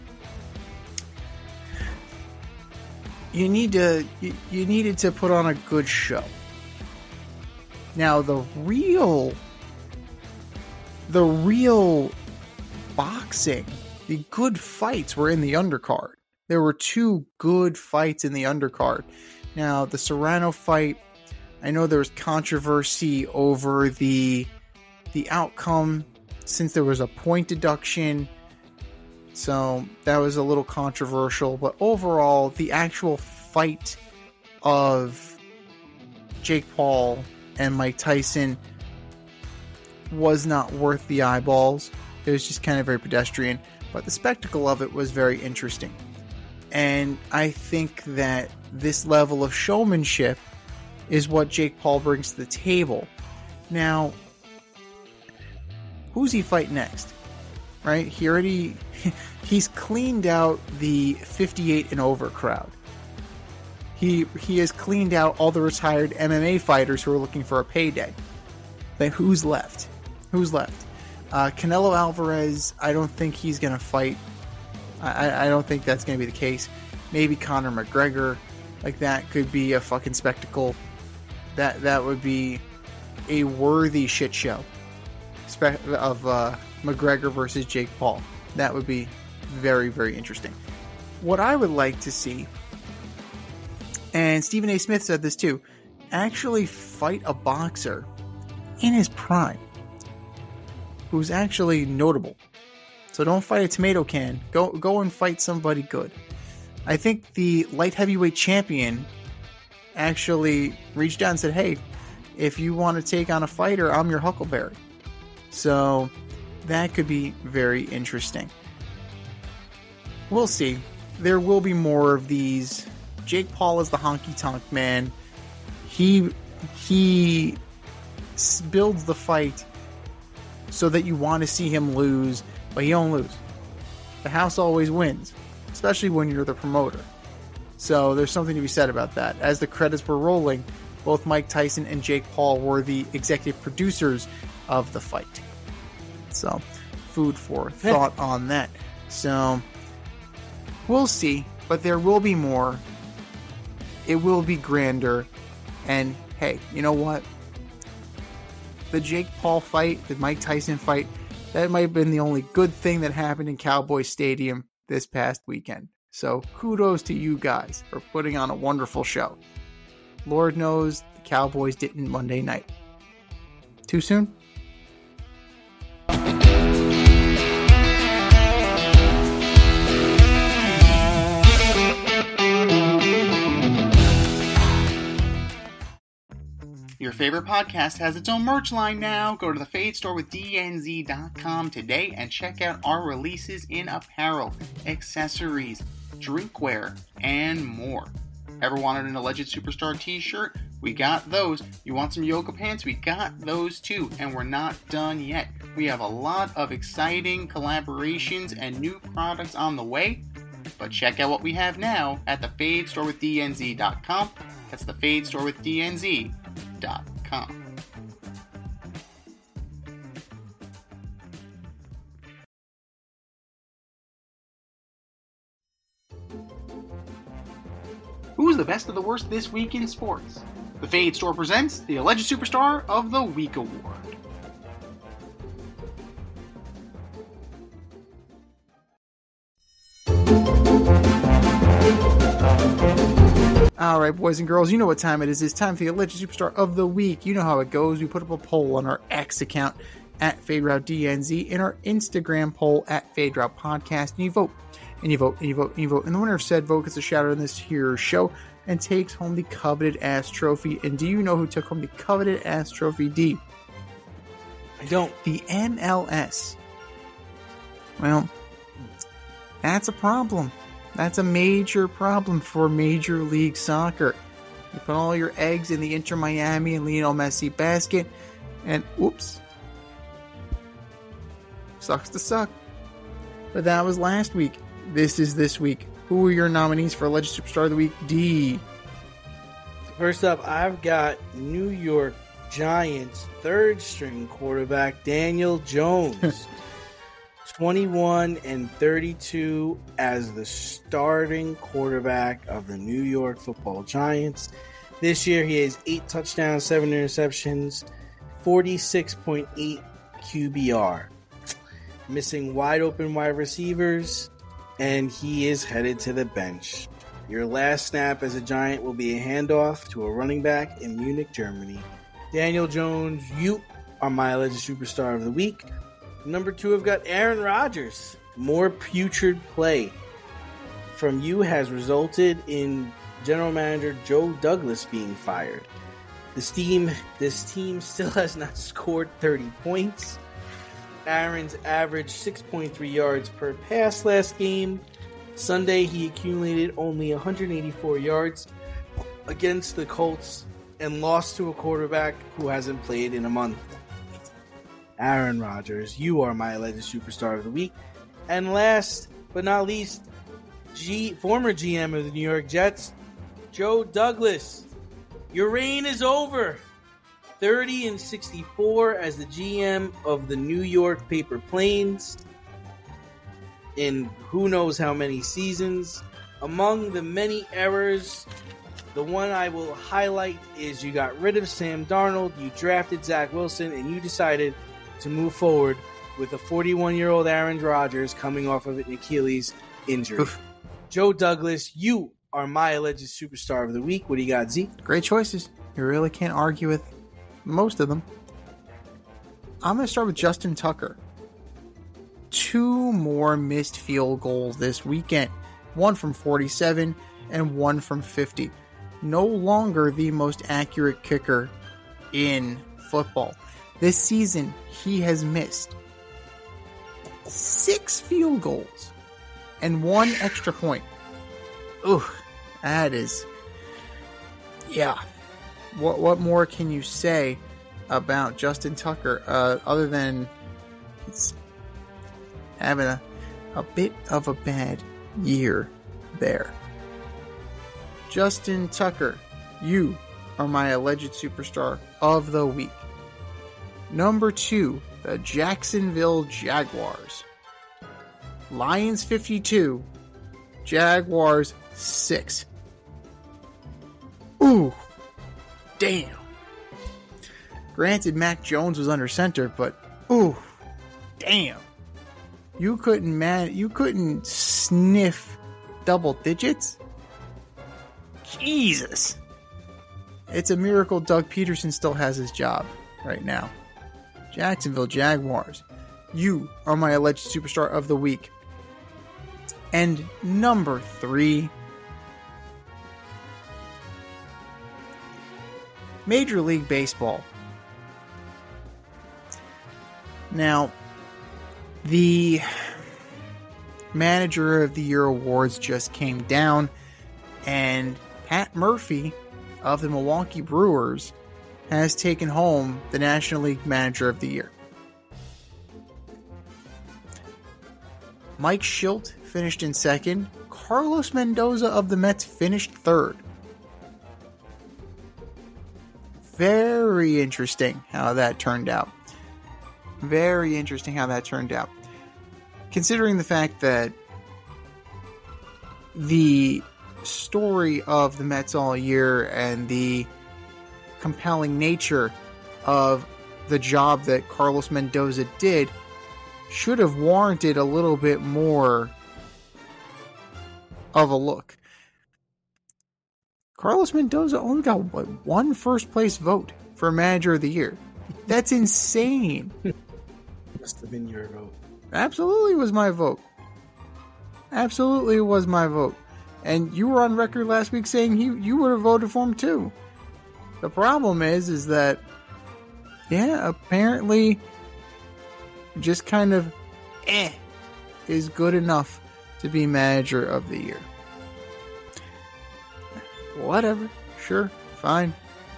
You need to. You, you needed to put on a good show. Now the real, the real boxing, the good fights were in the undercard. There were two good fights in the undercard. Now the Serrano fight, I know there was controversy over the the outcome since there was a point deduction. So that was a little controversial, but overall the actual fight of Jake Paul and Mike Tyson was not worth the eyeballs. It was just kind of very pedestrian, but the spectacle of it was very interesting. And I think that this level of showmanship is what Jake Paul brings to the table. Now, who's he fight next? Right? He already he's cleaned out the fifty-eight and over crowd. He he has cleaned out all the retired M M A fighters who are looking for a payday. But who's left? Who's left? Uh, Canelo Alvarez, I don't think he's going to fight. I, I don't think that's going to be the case. Maybe Conor McGregor. Like, that could be a fucking spectacle. That that would be a worthy shit show Spe- of uh, McGregor versus Jake Paul. That would be very, very interesting. What I would like to see, and Stephen A. Smith said this too, actually fight a boxer in his prime who's actually notable. So don't fight a tomato can. Go go and fight somebody good. I think the light heavyweight champion actually reached out and said, hey, if you want to take on a fighter, I'm your Huckleberry. So that could be very interesting. We'll see. There will be more of these. Jake Paul is the honky-tonk man. He he builds the fight so that you want to see him lose, but he don't lose. The house always wins, especially when you're the promoter. So there's something to be said about that. As the credits were rolling, both Mike Tyson and Jake Paul were the executive producers of the fight. So, food for thought on that. So, we'll see, but there will be more. It will be grander. And hey, you know what? The Jake Paul fight, the Mike Tyson fight, that might have been the only good thing that happened in Cowboy Stadium this past weekend. So kudos to you guys for putting on a wonderful show. Lord knows the Cowboys didn't Monday night. Too soon? Your favorite podcast has its own merch line now. Go to the Fade Store with D N Z dot com today and check out our releases in apparel, accessories, drinkware, and more. Ever wanted an Alleged Superstar t-shirt? We got those. You want some yoga pants? We got those too. And we're not done yet. We have a lot of exciting collaborations and new products on the way. But check out what we have now at the Fade Store with D N Z dot com. That's the Fade Store with D N Z dot com. Who's the best of the worst this week in sports? The Fade Store presents the Alleged Superstar of the Week Award. Alright, boys and girls, you know what time it is. It's time for the Alleged Superstar of the Week. You know how it goes. We put up a poll on our X account at FadeRouteDNZ and our Instagram poll at FadeRoute Podcast, and you vote. And you vote, and you vote, and you vote. And the winner of said vote gets a shout out in this here show and takes home the coveted ass trophy. And do you know who took home the coveted ass trophy, D? I don't. The M L S. Well, that's a problem. That's a major problem for Major League Soccer. You put all your eggs in the Inter Miami and Lionel Messi basket, and oops. Sucks to suck. But that was last week. This is this week. Who are your nominees for Alleged Superstar of the Week? D. First up, I've got New York Giants third string quarterback Daniel Jones. twenty-one and thirty-two as the starting quarterback of the New York Football Giants. This year he has eight touchdowns, seven interceptions, forty-six point eight Q B R. Missing wide open wide receivers, and he is headed to the bench. Your last snap as a Giant will be a handoff to a running back in Munich, Germany. Daniel Jones, you are my alleged superstar of the week. Number two, I've got Aaron Rodgers. More putrid play from you has resulted in General Manager Joe Douglas being fired. This team, this team still has not scored thirty points. Aaron's averaged six point three yards per pass last game. Sunday, he accumulated only one hundred eighty-four yards against the Colts and lost to a quarterback who hasn't played in a month. Aaron Rodgers, you are my alleged superstar of the week. And last but not least, G, former G M of the New York Jets, Joe Douglas. Your reign is over. thirty and sixty-four as the G M of the New York Paper Planes in who knows how many seasons. Among the many errors, the one I will highlight is you got rid of Sam Darnold, you drafted Zach Wilson, and you decided to move forward with a forty-one-year-old Aaron Rodgers coming off of an Achilles injury. Oof. Joe Douglas, you are my alleged superstar of the week. What do you got, Z? Great choices. You really can't argue with most of them. I'm going to start with Justin Tucker. Two more missed field goals this weekend. One from forty-seven and one from fifty. No longer the most accurate kicker in football. This season, he has missed six field goals and one extra point. Ooh, that is... Yeah. What what more can you say about Justin Tucker uh, other than it's having a, a bit of a bad year there? Justin Tucker, you are my alleged superstar of the week. Number two, the Jacksonville Jaguars. Lions fifty-two, Jaguars six. Ooh, damn. Granted, Mac Jones was under center, but ooh, damn. You couldn't man, you couldn't sniff double digits? Jesus. It's a miracle Doug Peterson still has his job right now. Jacksonville Jaguars, you are my alleged superstar of the week. And number three, Major League Baseball. Now, the Manager of the Year awards just came down, and Pat Murphy of the Milwaukee Brewers has taken home the National League Manager of the Year. Mike Shildt finished in second. Carlos Mendoza of the Mets finished third. Very interesting how that turned out. Very interesting how that turned out. Considering the fact that the story of the Mets all year and the compelling nature of the job that Carlos Mendoza did should have warranted a little bit more of a look. Carlos Mendoza only got what, one first place vote for Manager of the Year. That's insane. Must have been your vote. Absolutely was my vote. Absolutely was my vote. And you were on record last week saying he, you would have voted for him too. The problem is, is that, yeah, apparently just kind of eh is good enough to be Manager of the Year. Whatever. Sure. Fine.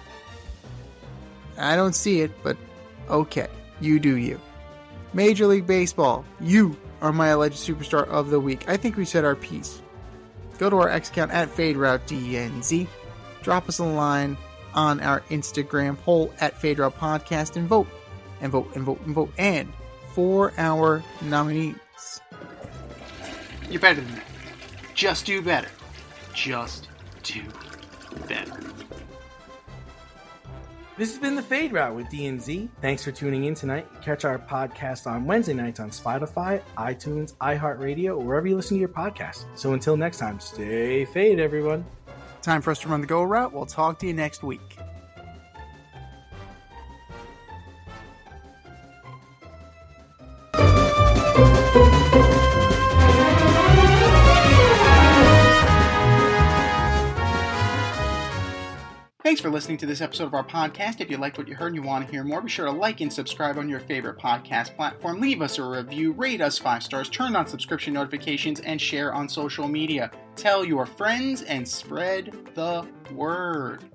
I don't see it, but okay. You do you. Major League Baseball, you are my alleged superstar of the week. I think we said our piece. Go to our X account at FadeRouteDNZ. drop us a line on our Instagram poll at Fade Route Podcast and vote, and vote, and vote, and vote. And for our nominees, You're better than that. Just do better. Just do better. This has been the Fade Route with D and Z. Thanks for tuning in tonight. Catch our podcast on Wednesday nights on Spotify, iTunes, iHeartRadio, or wherever you listen to your podcast. So until next time, stay fade, everyone. time for us to run the go route. We'll talk to you next week. Thanks for listening to this episode of our podcast. If you liked what you heard and you want to hear more, be sure to like and subscribe on your favorite podcast platform. Leave us a review, rate us five stars, turn on subscription notifications, and share on social media. Tell your friends and spread the word.